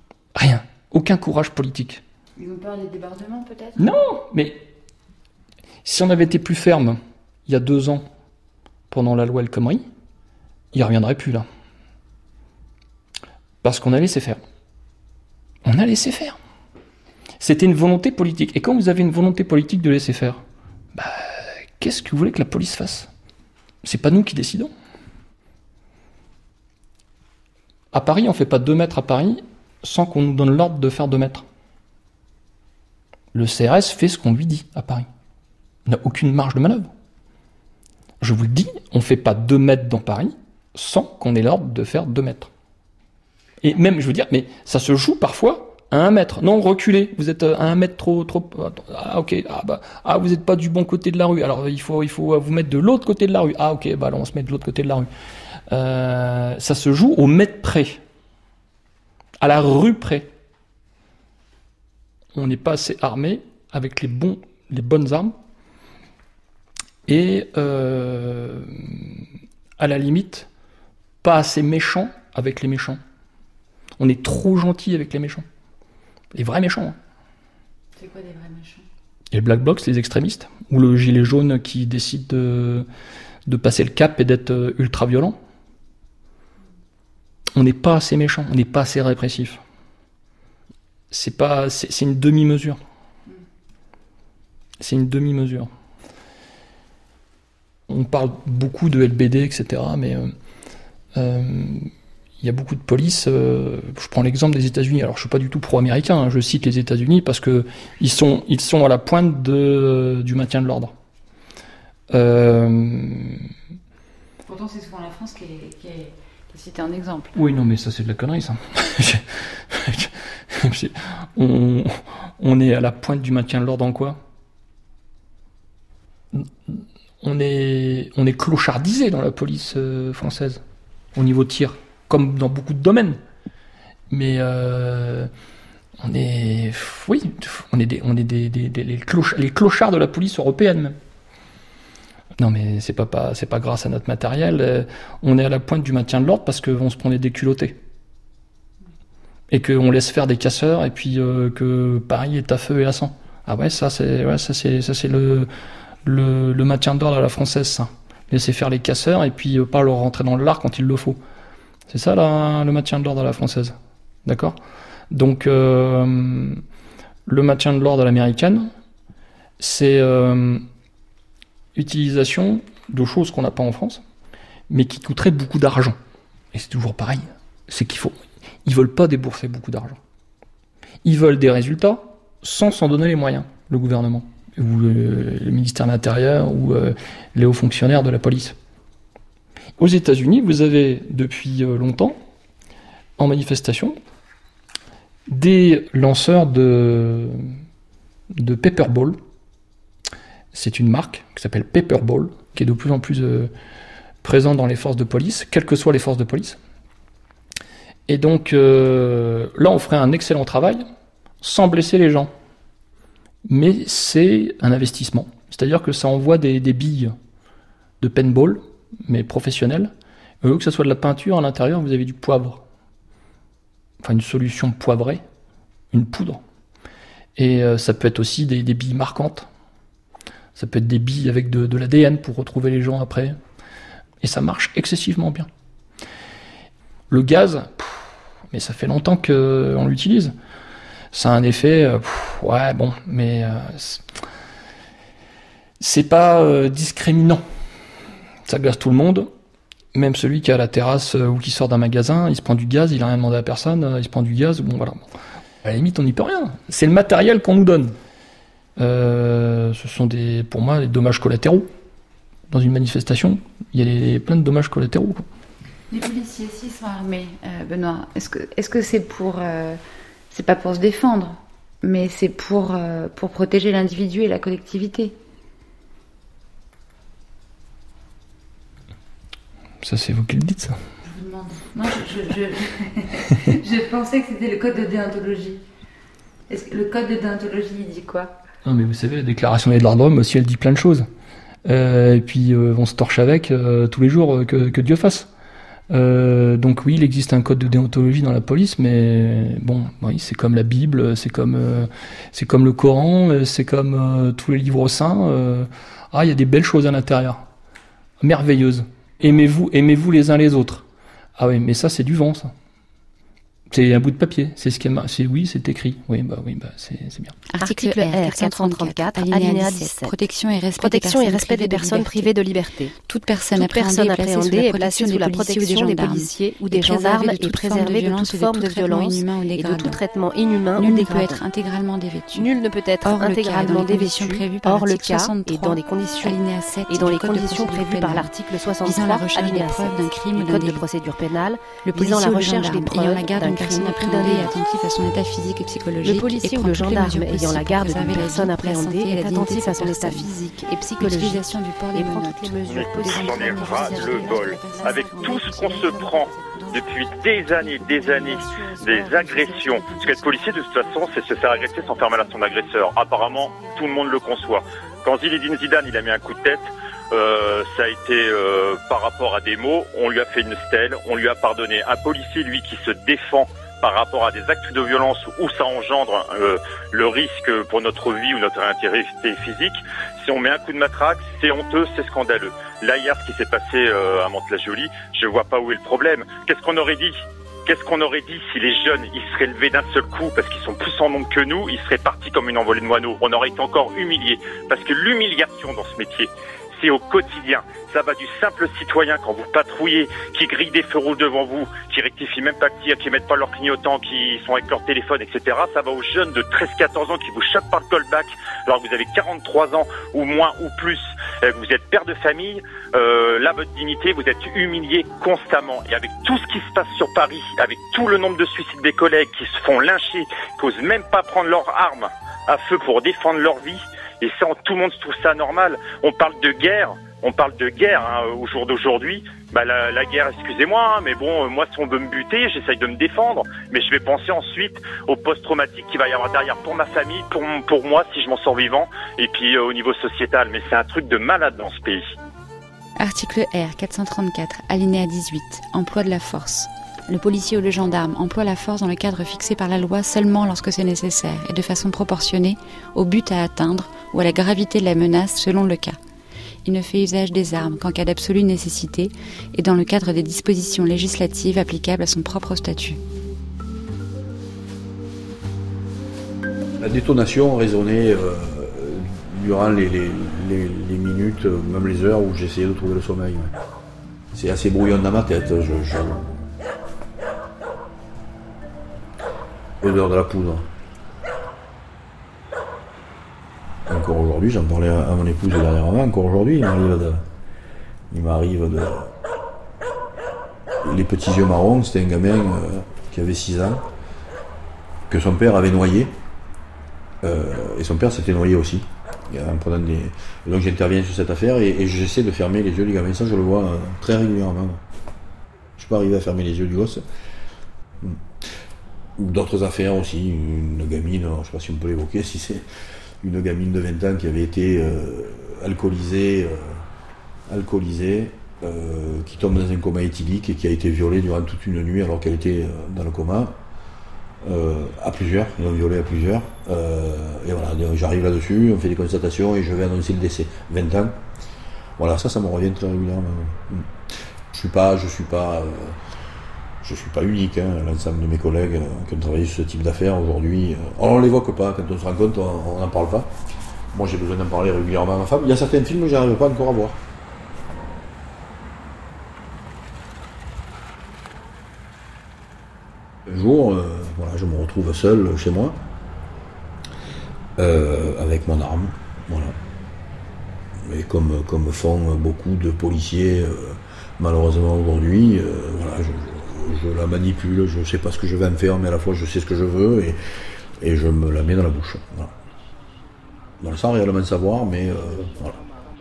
Rien. Aucun courage politique.
Ils ont peur des débordements, peut-être ?
Non, mais Si on avait été plus ferme il y a deux ans, pendant la loi El Khomri, il ne reviendrait plus là. Parce qu'on a laissé faire. On a laissé faire. C'était une volonté politique. Et quand vous avez une volonté politique de laisser faire, bah, qu'est-ce que vous voulez que la police fasse ? C'est pas nous qui décidons. À Paris, on ne fait pas deux mètres à Paris sans qu'on nous donne l'ordre de faire deux mètres. Le C R S fait ce qu'on lui dit à Paris. Il n'a aucune marge de manœuvre. Je vous le dis, on ne fait pas deux mètres dans Paris sans qu'on ait l'ordre de faire deux mètres. Et même, je veux dire, mais ça se joue parfois à un mètre. Non, reculez, vous êtes à un mètre trop... trop ah, ok, ah, bah, ah vous n'êtes pas du bon côté de la rue, alors il faut, il faut vous mettre de l'autre côté de la rue. Ah ok, bah alors on se met de l'autre côté de la rue. Euh, ça se joue au mètre près, à la rue près. On n'est pas assez armé avec les, bons, les bonnes armes. Et euh, à la limite, pas assez méchant avec les méchants. On est trop gentil avec les méchants. Les vrais méchants. Hein.
C'est quoi des vrais méchants ?
Les Black Blocs, les extrémistes, ou le gilet jaune qui décide de, de passer le cap et d'être ultra violent. On n'est pas assez méchant, on n'est pas assez répressif. C'est pas, c'est, c'est une demi-mesure. C'est une demi-mesure. On parle beaucoup de L B D, et cetera, mais euh, euh, il y a beaucoup de police. Euh, je prends l'exemple des États-Unis. Alors, je suis pas du tout pro-américain. Hein, je cite les États-Unis parce que ils sont, ils sont à la pointe de, du maintien de l'ordre. Euh...
Pourtant, c'est souvent la France qui est, qui est, qui est citée en exemple.
Oui, non, mais ça, c'est de la connerie, ça. on, on est à la pointe du maintien de l'ordre en quoi ? On est, on est clochardisé dans la police euh, française, au niveau tir, comme dans beaucoup de domaines. Mais euh, on est, oui, on est, des, on est des, des, des les, cloch, les clochards de la police européenne même. Non mais c'est pas, pas, c'est pas grâce à notre matériel, euh, on est à la pointe du maintien de l'ordre parce qu'on se prenait des culottés. Et qu'on laisse faire des casseurs et puis euh, que Paris est à feu et à sang. Ah ouais, ça c'est, ouais, ça c'est, ça c'est le... Le, le maintien d'ordre à la française, ça. Laisser faire les casseurs et puis euh, pas leur rentrer dans le lard quand il le faut. C'est ça là, le maintien de l'ordre à la française. D'accord ? Donc, euh, le maintien de l'ordre à l'américaine, c'est euh, utilisation de choses qu'on n'a pas en France, mais qui coûteraient beaucoup d'argent. Et c'est toujours pareil. C'est qu'il faut. Ils veulent pas débourser beaucoup d'argent. Ils veulent des résultats sans s'en donner les moyens, le gouvernement. Ou euh, le ministère de l'Intérieur, ou euh, les hauts fonctionnaires de la police. Aux États-Unis, vous avez depuis euh, longtemps, en manifestation, des lanceurs de, de Paperball. C'est une marque qui s'appelle Paperball, qui est de plus en plus euh, présente dans les forces de police, quelles que soient les forces de police. Et donc, euh, là, on ferait un excellent travail, sans blesser les gens. Mais c'est un investissement. C'est-à-dire que ça envoie des, des billes de paintball, mais professionnelles. Au lieu que ce soit de la peinture, à l'intérieur, vous avez du poivre. Enfin, une solution poivrée, une poudre. Et euh, ça peut être aussi des, des billes marquantes. Ça peut être des billes avec de, de l'A D N pour retrouver les gens après. Et ça marche excessivement bien. Le gaz, pff, mais ça fait longtemps qu'on l'utilise. Ça a un effet, euh, pff, ouais, bon, mais euh, c'est, c'est pas euh, discriminant. Ça glace tout le monde, même celui qui est à la terrasse euh, ou qui sort d'un magasin, il se prend du gaz, il a rien demandé à personne, euh, il se prend du gaz, bon voilà. À la limite, on n'y peut rien. C'est le matériel qu'on nous donne. Euh, ce sont des, pour moi, des dommages collatéraux. Dans une manifestation, il y a les, plein de dommages collatéraux. Quoi.
Les policiers, s'ils sont armés, euh, Benoît, est-ce que, est-ce que c'est pour... Euh... C'est pas pour se défendre, mais c'est pour, euh, pour protéger l'individu et la collectivité.
Ça, c'est vous qui le dites, ça.
Je vous demande. Non, je, je, je, je pensais que c'était le code de déontologie. Est-ce que le code de déontologie, il dit quoi ?
Non, mais vous savez, la déclaration des droits de l'homme aussi, elle dit plein de choses. Euh, et puis, euh, on se torche avec euh, tous les jours euh, que, que Dieu fasse. Euh, donc oui, il existe un code de déontologie dans la police, mais bon, oui, c'est comme la Bible, c'est comme, euh, c'est comme le Coran, c'est comme euh, tous les livres saints. Euh, ah, il y a des belles choses à l'intérieur, merveilleuses. Aimez-vous, aimez-vous les uns les autres. Ah oui, mais ça, c'est du vent, ça. C'est un bout de papier, c'est ce qu'elle c'est oui, c'est écrit. Oui, bah oui, bah c'est, c'est bien.
Article R quatre cent trente-quatre, alinéa dix-sept. Protection et respect, Protection des, personnes et respect des personnes privées de liberté. Toute personne Toute appréhendée, appréhendée est placée sous la protection des policiers ou des gendarmes et préservée de toute forme de violence et de tout traitement inhumain ou dégradant. Nul ne peut être intégralement dévêtu. Nul ne peut être intégralement dévêtu. Hors le cas et dans les conditions alinéa sept et dans les conditions prévues par l'article soixante-trois alinéa sept d'un crime ou d'un délit. Code de procédure pénale visant la recherche des preuves d'un personne appréhendée et attentif à son état physique et psychologique. Le policier ou le gendarme ayant la garde d'une personne appréhendée est attentif à son état physique et psychologique et prend toutes les mesures possibles.
On est ras le bol avec tout ce qu'on se prend depuis des années, des années, des agressions. Parce qu'être policier, de toute façon, c'est se faire agresser sans faire mal à son agresseur. Apparemment, tout le monde le conçoit. Quand Zinedine Zidane, il a mis un coup de tête, Euh, ça a été euh, par rapport à des mots, on lui a fait une stèle, on lui a pardonné. Un policier, lui, qui se défend par rapport à des actes de violence où ça engendre euh, le risque pour notre vie ou notre intégrité physique, si on met un coup de matraque, c'est honteux, c'est scandaleux. Là, hier, ce qui s'est passé euh, à Mantes-la-Jolie, je vois pas où est le problème. Qu'est-ce qu'on aurait dit ? Qu'est-ce qu'on aurait dit si les jeunes, ils seraient levés d'un seul coup, parce qu'ils sont plus en nombre que nous, ils seraient partis comme une envolée de moineaux. On aurait été encore humiliés. Parce que l'humiliation dans ce métier, c'est au quotidien. Ça va du simple citoyen quand vous patrouillez, qui grille des feux rouges devant vous, qui rectifient même pas le tir, qui mettent pas leur clignotant, qui sont avec leur téléphone, et cetera. Ça va aux jeunes de treize à quatorze ans qui vous chopent par le callback, alors que vous avez quarante-trois ans, ou moins, ou plus. Vous êtes père de famille, euh, là, votre dignité, vous êtes humilié constamment. Et avec tout ce qui se passe sur Paris, avec tout le nombre de suicides des collègues qui se font lyncher, qui osent même pas prendre leurs armes à feu pour défendre leur vie, et ça, tout le monde trouve ça normal. On parle de guerre, on parle de guerre hein, au jour d'aujourd'hui. Bah la, la guerre, excusez-moi, hein, mais bon, moi si on veut me buter, j'essaye de me défendre, mais je vais penser ensuite au post-traumatique qu'il va y avoir derrière pour ma famille, pour pour moi si je m'en sors vivant, et puis euh, au niveau sociétal. Mais c'est un truc de malade dans ce pays.
Article R quatre cent trente-quatre, alinéa dix-huit, emploi de la force. Le policier ou le gendarme emploie la force dans le cadre fixé par la loi seulement lorsque c'est nécessaire et de façon proportionnée au but à atteindre ou à la gravité de la menace selon le cas. Il ne fait usage des armes qu'en cas d'absolue nécessité et dans le cadre des dispositions législatives applicables à son propre statut.
La détonation résonnait euh, durant les, les, les, les minutes, même les heures où j'essayais de trouver le sommeil. Ouais. C'est assez brouillon dans ma tête. Je, je... Odeur de la poudre. Encore aujourd'hui, j'en parlais à mon épouse dernièrement, encore aujourd'hui, il m'arrive de... Il m'arrive de... Les petits yeux marrons, c'était un gamin euh, qui avait six ans, que son père avait noyé, euh, et son père s'était noyé aussi. En prenant des... Donc j'interviens sur cette affaire et, et j'essaie de fermer les yeux du gamin. Ça, je le vois euh, très régulièrement. Je suis pas arrivé à fermer les yeux du gosse. D'autres affaires aussi, une gamine, je ne sais pas si on peut l'évoquer, si c'est une gamine de vingt ans qui avait été euh, alcoolisée, euh, alcoolisée euh, qui tombe dans un coma éthylique et qui a été violée durant toute une nuit alors qu'elle était dans le coma, euh, à plusieurs, ils l'ont violée à plusieurs, euh, et voilà, j'arrive là-dessus, on fait des constatations et je vais annoncer le décès, vingt ans, voilà, ça, ça me revient très régulièrement. Je suis pas, je suis pas... Euh, Je suis pas unique, hein. L'ensemble de mes collègues qui ont travaillé sur ce type d'affaires aujourd'hui, on ne l'évoque pas, quand on se rend compte, on n'en parle pas. Moi j'ai besoin d'en parler régulièrement à ma femme. Il y a certains films que je n'arrive pas encore à voir. Un jour, euh, voilà, je me retrouve seul chez moi, euh, avec mon arme, voilà. Et comme, comme font beaucoup de policiers, euh, malheureusement aujourd'hui, euh, voilà, je, je, je la manipule, je ne sais pas ce que je vais en faire, mais à la fois je sais ce que je veux, et, et je me la mets dans la bouche. Voilà. Voilà, sans réellement savoir, mais euh, voilà.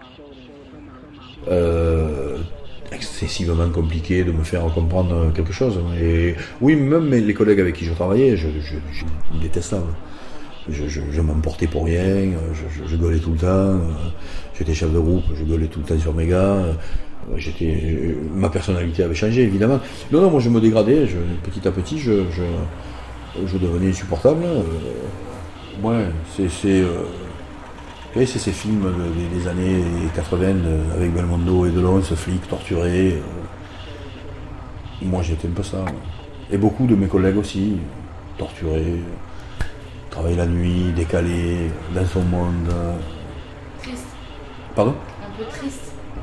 Euh, excessivement compliqué de me faire comprendre quelque chose. Et oui, même les collègues avec qui je travaillais, je, je, je, je détestable. Je, je, je m'emportais pour rien, je, je, je gueulais tout le temps, j'étais chef de groupe, je gueulais tout le temps sur mes gars. J'étais, ma personnalité avait changé, évidemment. Non, non, moi je me dégradais, je, petit à petit, je, je, je devenais insupportable. Euh, ouais, c'est, c'est, euh, ouais, c'est ces films de, des, des années quatre-vingts euh, avec Belmondo et Delon, ce flic torturé. Euh, moi j'étais un peu ça. Ouais. Et beaucoup de mes collègues aussi, torturés, travaillent la nuit, décalés, dans son monde.
Triste.
Pardon ?
Un peu triste.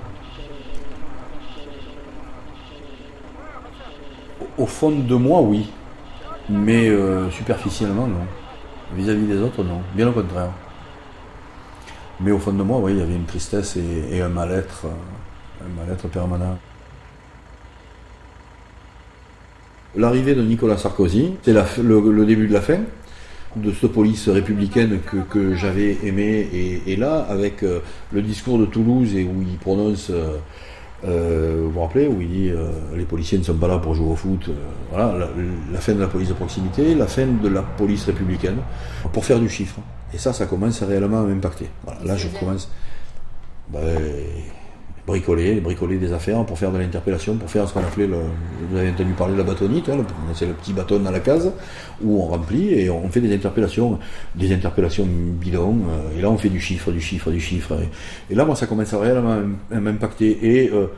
Au fond de moi, oui. Mais euh, superficiellement, non. Vis-à-vis des autres, non. Bien au contraire. Mais au fond de moi, oui, il y avait une tristesse et, et un mal-être, un mal-être permanent. L'arrivée de Nicolas Sarkozy, c'est la, le, le début de la fin de cette police républicaine que, que j'avais aimée. Et, et là, avec euh, le discours de Toulouse, et où il prononce, euh, euh, vous vous rappelez, où il dit euh, les policiers ne sont pas là pour jouer au foot. Euh, voilà, la, la fin de la police de proximité, la fin de la police républicaine, pour faire du chiffre. Et ça, ça commence réellement à m'impacter. Voilà, là, je commence... Ben, bricoler, bricoler des affaires pour faire de l'interpellation, pour faire ce qu'on appelait, le, vous avez entendu parler de la bâtonnite, hein, c'est le petit bâton dans la case où on remplit et on fait des interpellations, des interpellations bidons, euh, et là on fait du chiffre, du chiffre, du chiffre. Et, et là, moi, ça commence à réellement à m'impacter. Et euh,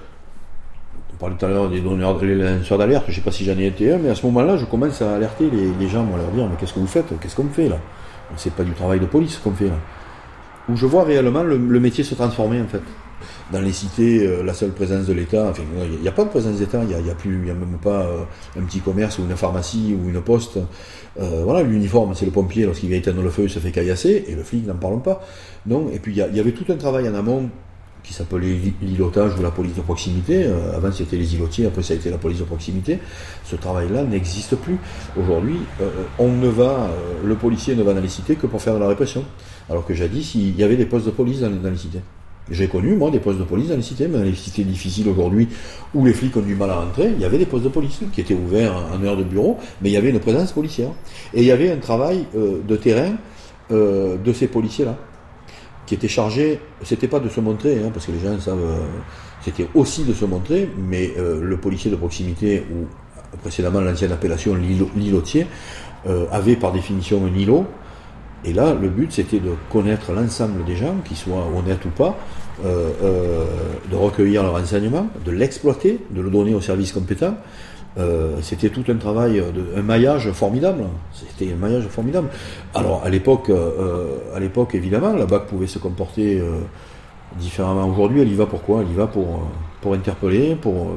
on parlait tout à l'heure des donneurs, des lanceurs d'alerte, je ne sais pas si j'en ai été un, mais à ce moment-là, je commence à alerter les, les gens, à leur dire, mais qu'est-ce que vous faites, qu'est-ce qu'on fait là? C'est pas du travail de police qu'on fait là. Où je vois réellement le, le métier se transformer en fait. Dans les cités, euh, la seule présence de l'État, enfin, il n'y a, a pas de présence d'État, il n'y a, y a, plus, y a même pas euh, un petit commerce ou une pharmacie ou une poste. Euh, voilà, l'uniforme, c'est le pompier, lorsqu'il vient éteindre le feu, il se fait caillasser, et le flic, n'en parlons pas. Non, et puis il y, y avait tout un travail en amont qui s'appelait l'îlotage ou la police de proximité. Euh, avant c'était les îlotiers, après ça a été la police de proximité. Ce travail-là n'existe plus. Aujourd'hui, euh, on ne va, euh, le policier ne va dans les cités que pour faire de la répression. Alors que jadis, il y avait des postes de police dans, dans les cités. J'ai connu, moi, des postes de police dans les cités, mais dans les cités difficiles aujourd'hui, où les flics ont du mal à rentrer, il y avait des postes de police qui étaient ouverts en heure de bureau, mais il y avait une présence policière. Et il y avait un travail euh, de terrain euh, de ces policiers-là, qui était chargé, c'était pas de se montrer, hein, parce que les gens savent, euh, c'était aussi de se montrer, mais euh, le policier de proximité, ou précédemment l'ancienne appellation l'îlotier, euh, avait par définition un îlot. Et là, le but, c'était de connaître l'ensemble des gens, qu'ils soient honnêtes ou pas, euh, euh, de recueillir leur renseignement, de l'exploiter, de le donner aux services compétents. Euh, c'était tout un travail, de, un maillage formidable. C'était un maillage formidable. Alors, à l'époque, euh, à l'époque, évidemment, la B A C pouvait se comporter euh, différemment. Aujourd'hui, elle y va pourquoi ? Elle y va pour, pour interpeller, pour...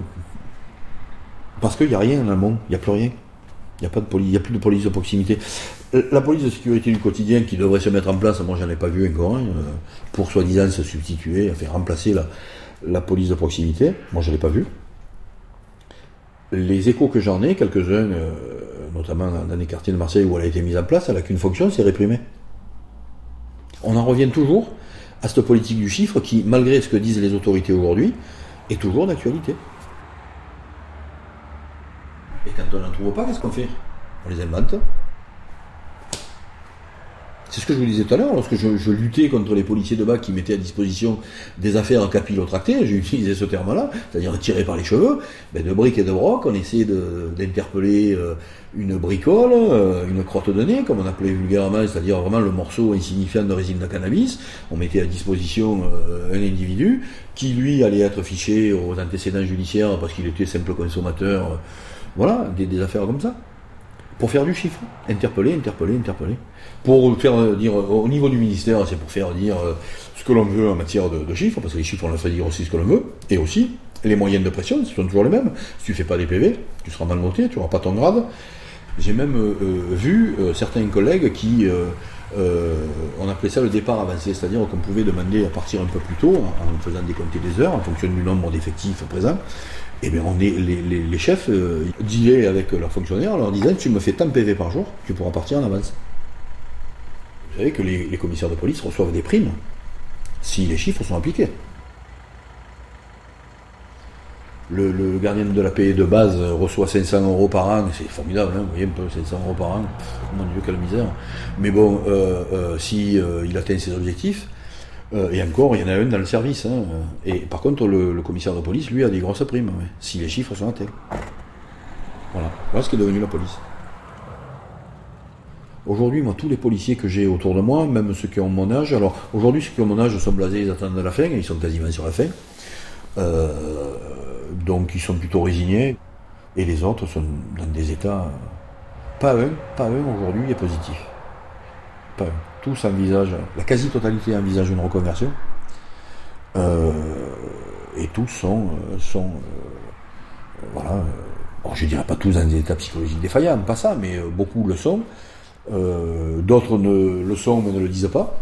parce qu'il n'y a rien en amont, il n'y a plus rien. Il n'y a, pas de poli- il y a plus de police de proximité. La police de sécurité du quotidien qui devrait se mettre en place, moi j'en ai pas vu encore, hein, pour soi-disant se substituer, enfin remplacer la, la police de proximité, moi je ne l'ai pas vu. Les échos que j'en ai, quelques-uns, euh, notamment dans les quartiers de Marseille où elle a été mise en place, elle n'a qu'une fonction, c'est réprimer. On en revient toujours à cette politique du chiffre qui, malgré ce que disent les autorités aujourd'hui, est toujours d'actualité. Et quand on n'en trouve pas, qu'est-ce qu'on fait ? On les invente. C'est ce que je vous disais tout à l'heure, lorsque je, je luttais contre les policiers de B A C qui mettaient à disposition des affaires capillotractées, j'ai utilisé ce terme-là, c'est-à-dire tiré par les cheveux, ben de briques et de broc, on essayait de, d'interpeller euh, une bricole, euh, une crotte de nez, comme on appelait vulgairement, c'est-à-dire vraiment le morceau insignifiant de résine de cannabis. On mettait à disposition euh, un individu qui, lui, allait être fiché aux antécédents judiciaires parce qu'il était simple consommateur. Euh, Voilà, des, des affaires comme ça. Pour faire du chiffre. Interpeller, interpeller, interpeller. Pour faire dire, au niveau du ministère, c'est pour faire dire ce que l'on veut en matière de, de chiffres, parce que les chiffres, on leur fait dire aussi ce que l'on veut, et aussi les moyens de pression, ce sont toujours les mêmes. Si tu ne fais pas des P V, tu seras mal noté, tu n'auras pas ton grade. J'ai même euh, vu euh, certains collègues qui, euh, euh, on appelait ça le départ avancé, c'est-à-dire qu'on pouvait demander à partir un peu plus tôt, en faisant décompter des heures, en fonction du nombre d'effectifs présents. Et bien on est, les, les, les chefs euh, dealaient avec leurs fonctionnaires en leur disant tu me fais tant de P V par jour, tu pourras partir en avance. Vous savez que les, les commissaires de police reçoivent des primes si les chiffres sont appliqués. Le, le gardien de la paix de base reçoit cinq cents euros par an, c'est formidable, hein, vous voyez un peu, cinq cents euros par an, pff, mon Dieu, quelle misère. Mais bon, euh, euh, si euh, il atteint ses objectifs, Euh, et encore, il y en a un dans le service. Hein. Et par contre, le, le commissaire de police, lui, a des grosses primes, ouais, si les chiffres sont atteints. Voilà. Voilà ce qu'est devenu la police. Aujourd'hui, moi, tous les policiers que j'ai autour de moi, même ceux qui ont mon âge, alors aujourd'hui, ceux qui ont mon âge sont blasés, ils attendent la fin, ils sont quasiment sur la fin. Euh, donc, ils sont plutôt résignés. Et les autres sont dans des états... Pas un, pas un aujourd'hui est positif. Pas un. Tous envisagent, la quasi-totalité envisage une reconversion. Euh, et tous sont... sont euh, voilà. Alors, je ne dirais pas tous dans des états psychologiques défaillants, pas ça, mais beaucoup le sont. Euh, d'autres ne le sont mais ne le disent pas.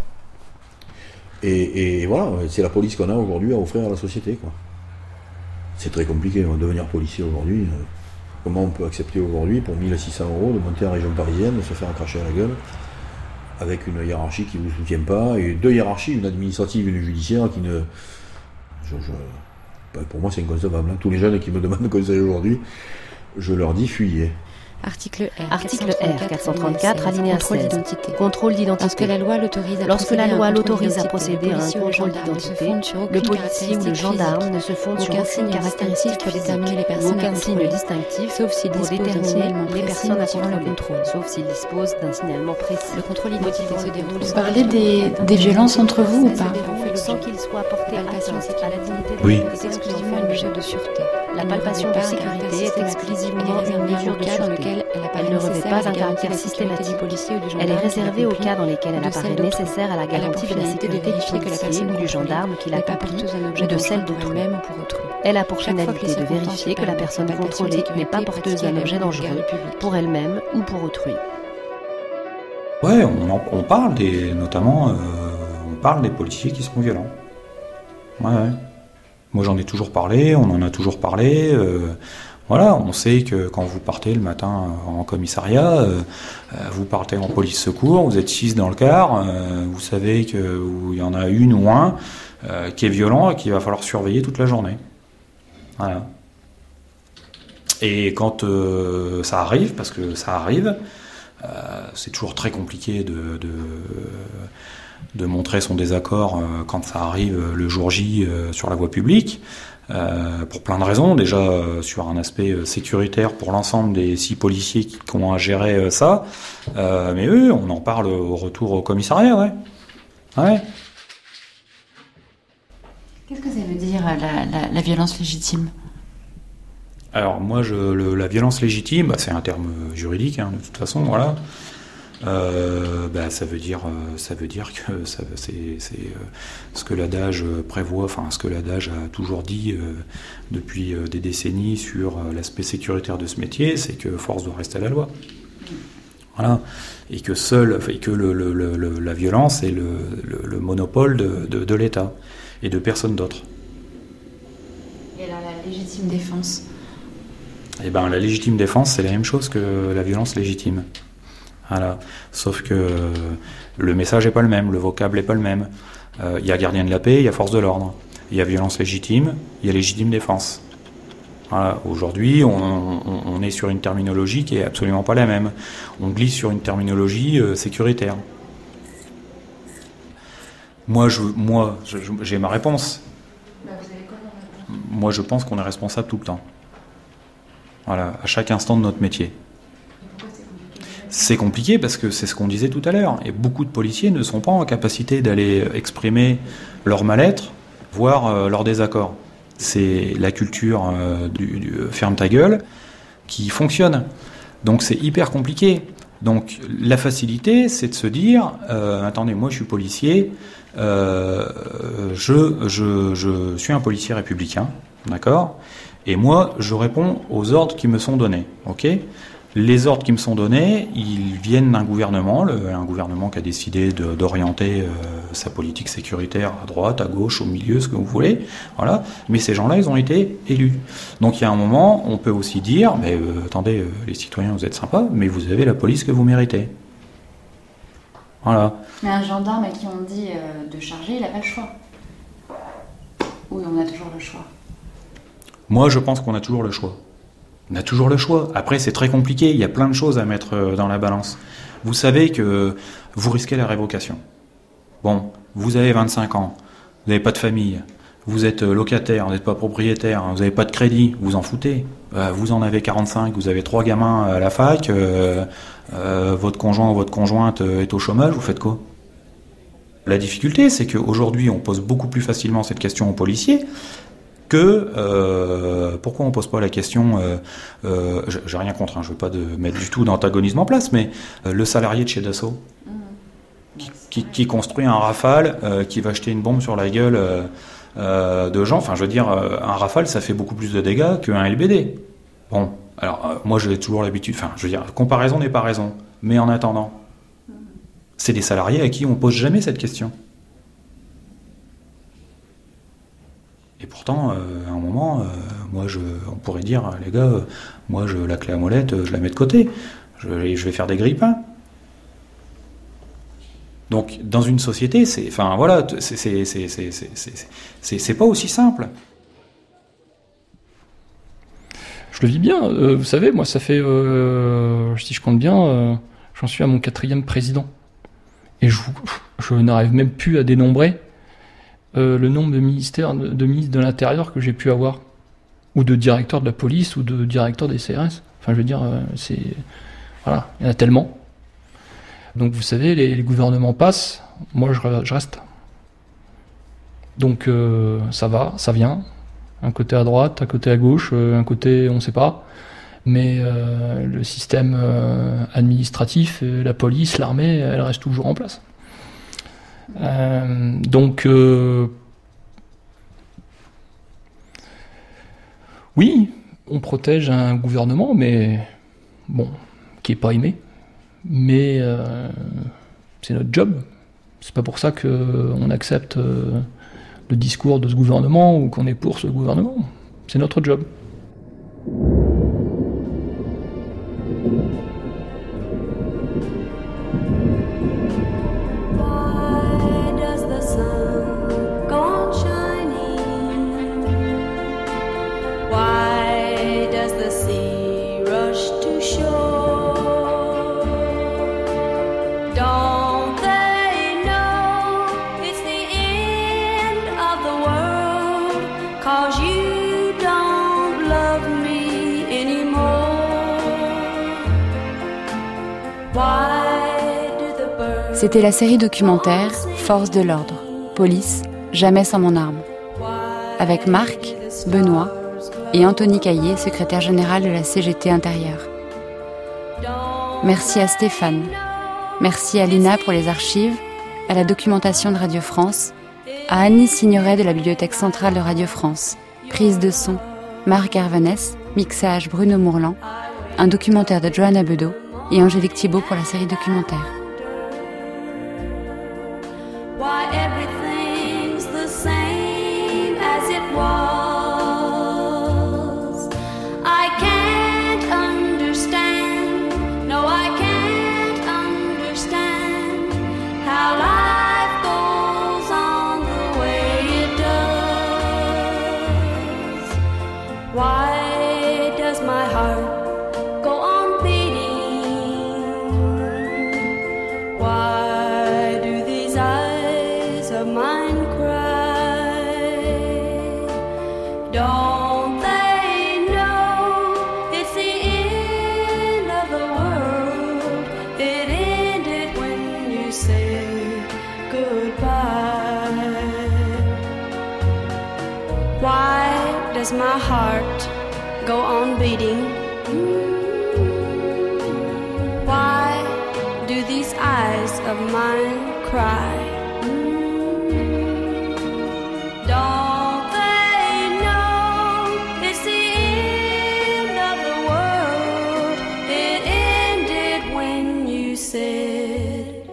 Et, et voilà, c'est la police qu'on a aujourd'hui à offrir à la société, quoi. C'est très compliqué de devenir policier aujourd'hui. Comment on peut accepter aujourd'hui pour mille six cents euros de monter en région parisienne, de se faire cracher à la gueule avec une hiérarchie qui ne vous soutient pas, et deux hiérarchies, une administrative et une judiciaire qui ne... Je, je... Pour moi c'est inconcevable. Tous les jeunes qui me demandent conseil aujourd'hui, je leur dis fuyez.
Article R.
Article R quatre cent trente-quatre, alinéa seize. Contrôle d'identité.
Lorsque la loi l'autorise à
Lorsque la loi l'autorise à
procéder
procéder à un contrôle d'identité, le policier ou le gendarme ne se fonde sur aucune caractéristique pour déterminer les personnes aucun signe distinctif, sauf s'il
pour
dispose
déterminer
les
les
personnes à
motivant le
contrôler,
contrôle.
sauf s'il dispose d'un signalement précis.
Le contrôle identité se déroule
Vous parlez des, des violences entre vous ou pas?
Sans qu'il soit porté
Palpation
atteinte à la dignité de
Oui.
l'autre.
C'est exclusivement une mesure de sûreté.
La palpation de sécurité est exclusivement une mesure de sûreté. Elle ne revêt pas un caractère systématique. Elle est réservée aux cas dans lesquels elle apparaît nécessaire à la garantie de la sécurité du policier ou du gendarme qui l'accomplit ou de celle d'autrui. Elle a pour finalité de vérifier que la personne contrôlée n'est pas porteuse d'un objet dangereux pour elle-même ou pour autrui.
Ouais, on, en- on parle des, notamment, euh, on parle des policiers qui sont violents. Ouais, ouais. Moi, j'en ai toujours parlé, on en a toujours parlé. euh, voilà, on sait que quand vous partez le matin en commissariat, euh, euh, vous partez en police secours, vous êtes six dans le car, euh, vous savez que où il y en a une ou un euh, qui est violent et qu'il va falloir surveiller toute la journée. Voilà. Et quand euh, ça arrive, parce que ça arrive, euh, c'est toujours très compliqué de, de, de montrer son désaccord euh, quand ça arrive le jour J euh, sur la voie publique, euh, pour plein de raisons. Déjà euh, sur un aspect euh, sécuritaire pour l'ensemble des six policiers qui, qui ont à gérer euh, ça, euh, mais eux, on en parle au retour au commissariat, ouais. Ouais.
Qu'est-ce que ça veut dire la, la, la violence légitime?
Alors moi, je, le, la violence légitime, bah, c'est un terme juridique, hein, de toute façon, voilà. Euh, bah, ça veut dire, euh, ça veut dire que ça, c'est, c'est euh, ce que l'adage prévoit, enfin ce que l'adage a toujours dit euh, depuis euh, des décennies sur euh, l'aspect sécuritaire de ce métier, c'est que force doit rester à la loi. Voilà, et que seul, et que le, le, le, la violence est le, le, le monopole de, de, de l'État et de personne d'autre.
Et alors la légitime défense?
Eh ben, la légitime défense, c'est la même chose que la violence légitime. Voilà. Sauf que euh, le message n'est pas le même, le vocable n'est pas le même. Il euh, y a gardien de la paix, il y a force de l'ordre. Il y a violence légitime, il y a légitime défense. Voilà. Aujourd'hui, on, on, on est sur une terminologie qui est absolument pas la même. On glisse sur une terminologie euh, sécuritaire. Moi, je, moi je, je, j'ai ma réponse.
Bah, vous avez quoi comme réponse?
Moi, je pense qu'on est responsable tout le temps. Voilà, à chaque instant de notre métier. C'est compliqué parce que c'est ce qu'on disait tout à l'heure. Et beaucoup de policiers ne sont pas en capacité d'aller exprimer leur mal-être, voire euh, leur désaccord. C'est la culture euh, du, du ferme ta gueule qui fonctionne. Donc c'est hyper compliqué. Donc la facilité, c'est de se dire euh, attendez, moi je suis policier, euh, je, je, je suis un policier républicain, d'accord ? Et moi, je réponds aux ordres qui me sont donnés, ok ? Les ordres qui me sont donnés, ils viennent d'un gouvernement, le, un gouvernement qui a décidé de, d'orienter euh, sa politique sécuritaire à droite, à gauche, au milieu, ce que vous voulez, voilà. Mais ces gens-là, ils ont été élus. Donc il y a un moment, on peut aussi dire, mais euh, attendez, euh, les citoyens, vous êtes sympas, mais vous avez la police que vous méritez. Voilà.
Mais un gendarme à qui on dit euh, de charger, il n'a pas le choix. Oui, on a toujours le choix.
Moi, je pense qu'on a toujours le choix. On a toujours le choix. Après, c'est très compliqué. Il y a plein de choses à mettre dans la balance. Vous savez que vous risquez la révocation. Bon, vous avez vingt-cinq ans, vous n'avez pas de famille, vous êtes locataire, vous n'êtes pas propriétaire, vous n'avez pas de crédit, vous en foutez. Euh, vous en avez quarante-cinq, vous avez trois gamins à la fac, euh, euh, votre conjoint ou votre conjointe est au chômage, vous faites quoi ? La difficulté, c'est qu'aujourd'hui, on pose beaucoup plus facilement cette question aux policiers que euh, pourquoi on ne pose pas la question, euh, euh, j'ai rien contre, hein, je ne veux pas de mettre du tout d'antagonisme en place, mais euh, le salarié de chez Dassault, qui, qui, qui construit un Rafale, euh, qui va jeter une bombe sur la gueule euh, euh, de gens, enfin je veux dire, euh, un Rafale, ça fait beaucoup plus de dégâts qu'un L B D. Bon, alors euh, moi j'ai toujours l'habitude, enfin je veux dire, comparaison n'est pas raison, mais en attendant, c'est des salariés à qui on ne pose jamais cette question. Et pourtant, euh, à un moment, euh, moi, je, on pourrait dire, les gars, euh, moi, je, la clé à molette, euh, je la mets de côté. Je, je vais faire des grille-pains. Donc, dans une société, c'est, enfin, voilà, c'est, c'est, c'est, c'est, c'est, c'est, c'est, c'est pas aussi simple.
Je le vis bien. Euh, vous savez, moi, ça fait, euh, si je compte bien, euh, j'en suis à mon quatrième président. Et je, je n'arrive même plus à dénombrer Euh, le nombre de ministères, de, de ministres de l'Intérieur que j'ai pu avoir, ou de directeurs de la police, ou de directeurs des C R S. Enfin, je veux dire, euh, c'est... Voilà, il y en a tellement. Donc, vous savez, les, les gouvernements passent, moi, je, je reste. Donc, euh, ça va, ça vient. Un côté à droite, un côté à gauche, euh, un côté, on ne sait pas. Mais euh, le système euh, administratif, euh, la police, l'armée, elle reste toujours en place. Euh, donc, euh, oui, on protège un gouvernement, mais bon, qui est pas aimé. Mais euh, c'est notre job. C'est pas pour ça qu'on accepte euh, le discours de ce gouvernement ou qu'on est pour ce gouvernement. C'est notre job.
C'était la série documentaire Force de l'ordre, police, jamais sans mon arme, avec Marc, Benoît et Anthony Caillé, secrétaire général de la C G T Intérieur. Merci à Stéphane, merci à Lina pour les archives, à la documentation de Radio France, à Annie Signoret de la Bibliothèque centrale de Radio France, prise de son, Marc Hervanès, mixage Bruno Mourlan, un documentaire de Johanna Bedeau et Angélique Thibault pour la série documentaire. Why everything's the same as it was. I can't understand, no I can't understand how life goes on the way it does. Why does my heart go on beating? Why do these eyes of mine cry? Don't they know it's the end of the world? It ended when you said goodbye. Why does my heart go on beating? Why do these eyes of mine cry? Don't they know it's the end of the world? It ended when you said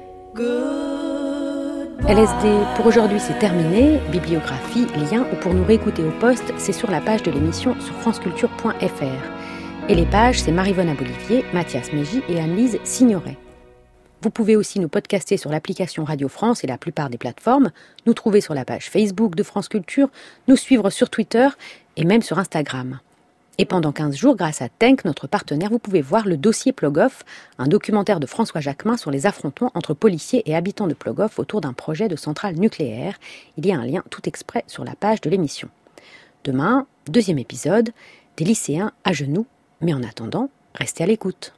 goodbye.
L S D pour aujourd'hui c'est terminé. Bibliographie, lien ou pour nous réécouter au poste, c'est sur la page de l'émission sur franceculture point f r. Et les pages, c'est Marivonne Abolivier, Mathias Mégy et Anne-Lise Signoret. Vous pouvez aussi nous podcaster sur l'application Radio France et la plupart des plateformes, nous trouver sur la page Facebook de France Culture, nous suivre sur Twitter et même sur Instagram. Et pendant quinze jours, grâce à Tenk, notre partenaire, vous pouvez voir le dossier Plogoff, un documentaire de François Jacquemin sur les affrontements entre policiers et habitants de Plogoff autour d'un projet de centrale nucléaire. Il y a un lien tout exprès sur la page de l'émission. Demain, deuxième épisode, des lycéens à genoux. Mais en attendant, restez à l'écoute.